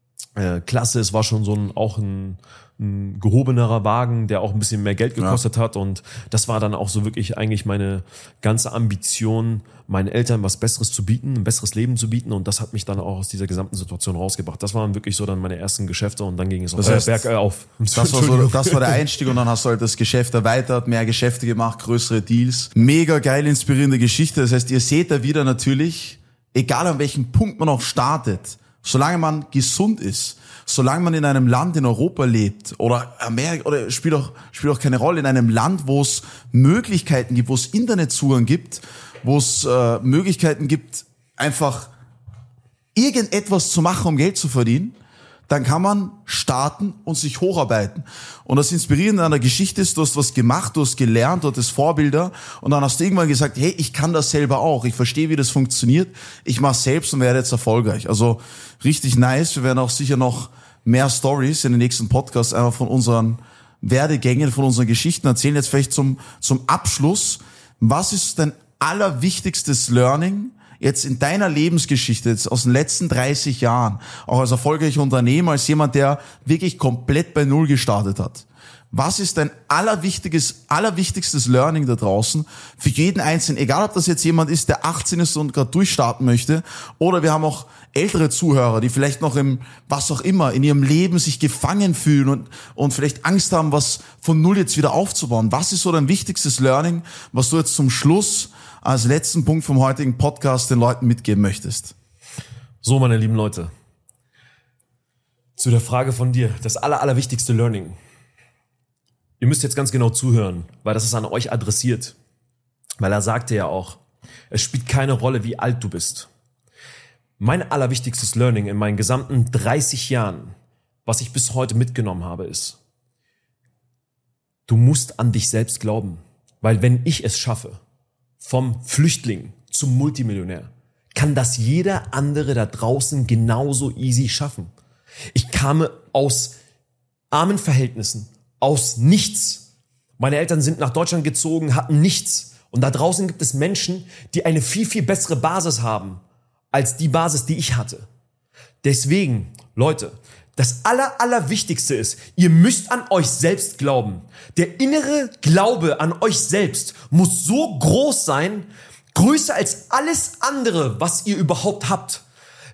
Klasse. Es war schon so ein gehobenerer Wagen, der auch ein bisschen mehr Geld gekostet hat und das war dann auch so wirklich eigentlich meine ganze Ambition, meinen Eltern was Besseres zu bieten, ein besseres Leben zu bieten und das hat mich dann auch aus dieser gesamten Situation rausgebracht. Das waren wirklich so dann meine ersten Geschäfte und dann ging es auch bergauf. Das war der Einstieg und dann hast du halt das Geschäft erweitert, mehr Geschäfte gemacht, größere Deals. Mega geil, inspirierende Geschichte. Das heißt, ihr seht da wieder natürlich, egal an welchem Punkt man auch startet, solange man gesund ist, solange man in einem Land in Europa lebt oder Amerika oder spielt auch keine Rolle, in einem Land, wo es Möglichkeiten gibt, wo es Internetzugang gibt, wo es Möglichkeiten gibt, einfach irgendetwas zu machen, um Geld zu verdienen, dann kann man starten und sich hocharbeiten. Und das Inspirierende an der Geschichte ist, du hast was gemacht, du hast gelernt, du hattest Vorbilder und dann hast du irgendwann gesagt, hey, ich kann das selber auch, ich verstehe, wie das funktioniert, ich mache selbst und werde jetzt erfolgreich. Also richtig nice, wir werden auch sicher noch mehr Stories in den nächsten Podcasts einfach von unseren Werdegängen, von unseren Geschichten erzählen. Jetzt vielleicht zum Abschluss, was ist dein allerwichtigstes Learning jetzt in deiner Lebensgeschichte, jetzt aus den letzten 30 Jahren, auch als erfolgreicher Unternehmer, als jemand, der wirklich komplett bei Null gestartet hat? Was ist dein allerwichtigstes Learning da draußen für jeden Einzelnen? Egal, ob das jetzt jemand ist, der 18 ist und gerade durchstarten möchte, oder wir haben auch ältere Zuhörer, die vielleicht noch was auch immer, in ihrem Leben sich gefangen fühlen und vielleicht Angst haben, was von Null jetzt wieder aufzubauen. Was ist so dein wichtigstes Learning, was du jetzt zum Schluss als letzten Punkt vom heutigen Podcast den Leuten mitgeben möchtest? So, meine lieben Leute, zu der Frage von dir, das allerwichtigste Learning. Ihr müsst jetzt ganz genau zuhören, weil das ist an euch adressiert. Weil er sagte ja auch, es spielt keine Rolle, wie alt du bist. Mein allerwichtigstes Learning in meinen gesamten 30 Jahren, was ich bis heute mitgenommen habe, ist, du musst an dich selbst glauben. Weil wenn ich es schaffe, vom Flüchtling zum Multimillionär, kann das jeder andere da draußen genauso easy schaffen. Ich kam aus armen Verhältnissen, aus nichts. Meine Eltern sind nach Deutschland gezogen, hatten nichts. Und da draußen gibt es Menschen, die eine viel, viel bessere Basis haben, als die Basis, die ich hatte. Deswegen, Leute, das Allerwichtigste ist, ihr müsst an euch selbst glauben. Der innere Glaube an euch selbst muss so groß sein, größer als alles andere, was ihr überhaupt habt.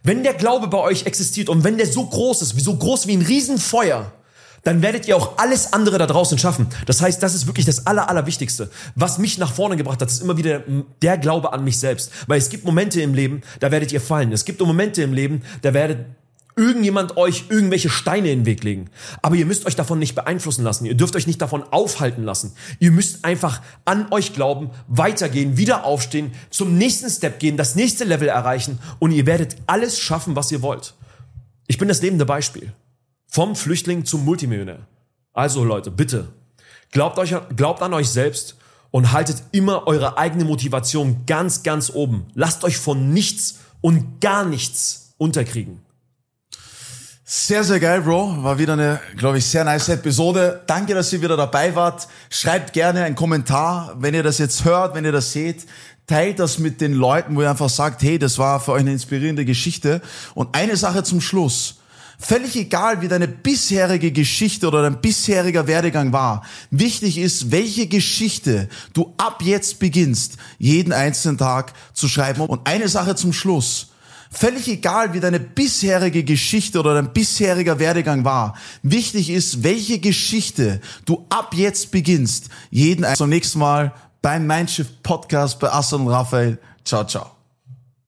Wenn der Glaube bei euch existiert und wenn der so groß ist, so groß wie ein Riesenfeuer, dann werdet ihr auch alles andere da draußen schaffen. Das heißt, das ist wirklich das Allerwichtigste. Was mich nach vorne gebracht hat, ist immer wieder der Glaube an mich selbst. Weil es gibt Momente im Leben, da werdet ihr fallen. Es gibt Momente im Leben, da werdet irgendjemand euch irgendwelche Steine in den Weg legen. Aber ihr müsst euch davon nicht beeinflussen lassen. Ihr dürft euch nicht davon aufhalten lassen. Ihr müsst einfach an euch glauben, weitergehen, wieder aufstehen, zum nächsten Step gehen, das nächste Level erreichen und ihr werdet alles schaffen, was ihr wollt. Ich bin das lebende Beispiel. Vom Flüchtling zum Multimillionär. Also Leute, bitte, glaubt an euch selbst und haltet immer eure eigene Motivation ganz, ganz oben. Lasst euch von nichts und gar nichts unterkriegen. Sehr, sehr geil, Bro. War wieder eine, glaube ich, sehr nice Episode. Danke, dass ihr wieder dabei wart. Schreibt gerne einen Kommentar, wenn ihr das jetzt hört, wenn ihr das seht. Teilt das mit den Leuten, wo ihr einfach sagt, hey, das war für euch eine inspirierende Geschichte. Und eine Sache zum Schluss. Völlig egal, wie deine bisherige Geschichte oder dein bisheriger Werdegang war. Wichtig ist, welche Geschichte du ab jetzt beginnst, jeden einzelnen Tag zu schreiben. Und eine Sache zum Schluss. Völlig egal, wie deine bisherige Geschichte oder dein bisheriger Werdegang war. Wichtig ist, welche Geschichte du ab jetzt beginnst, jeden einzelnen. Zum nächsten Mal beim Mindshift Podcast bei Aslan und Raphael. Ciao, ciao.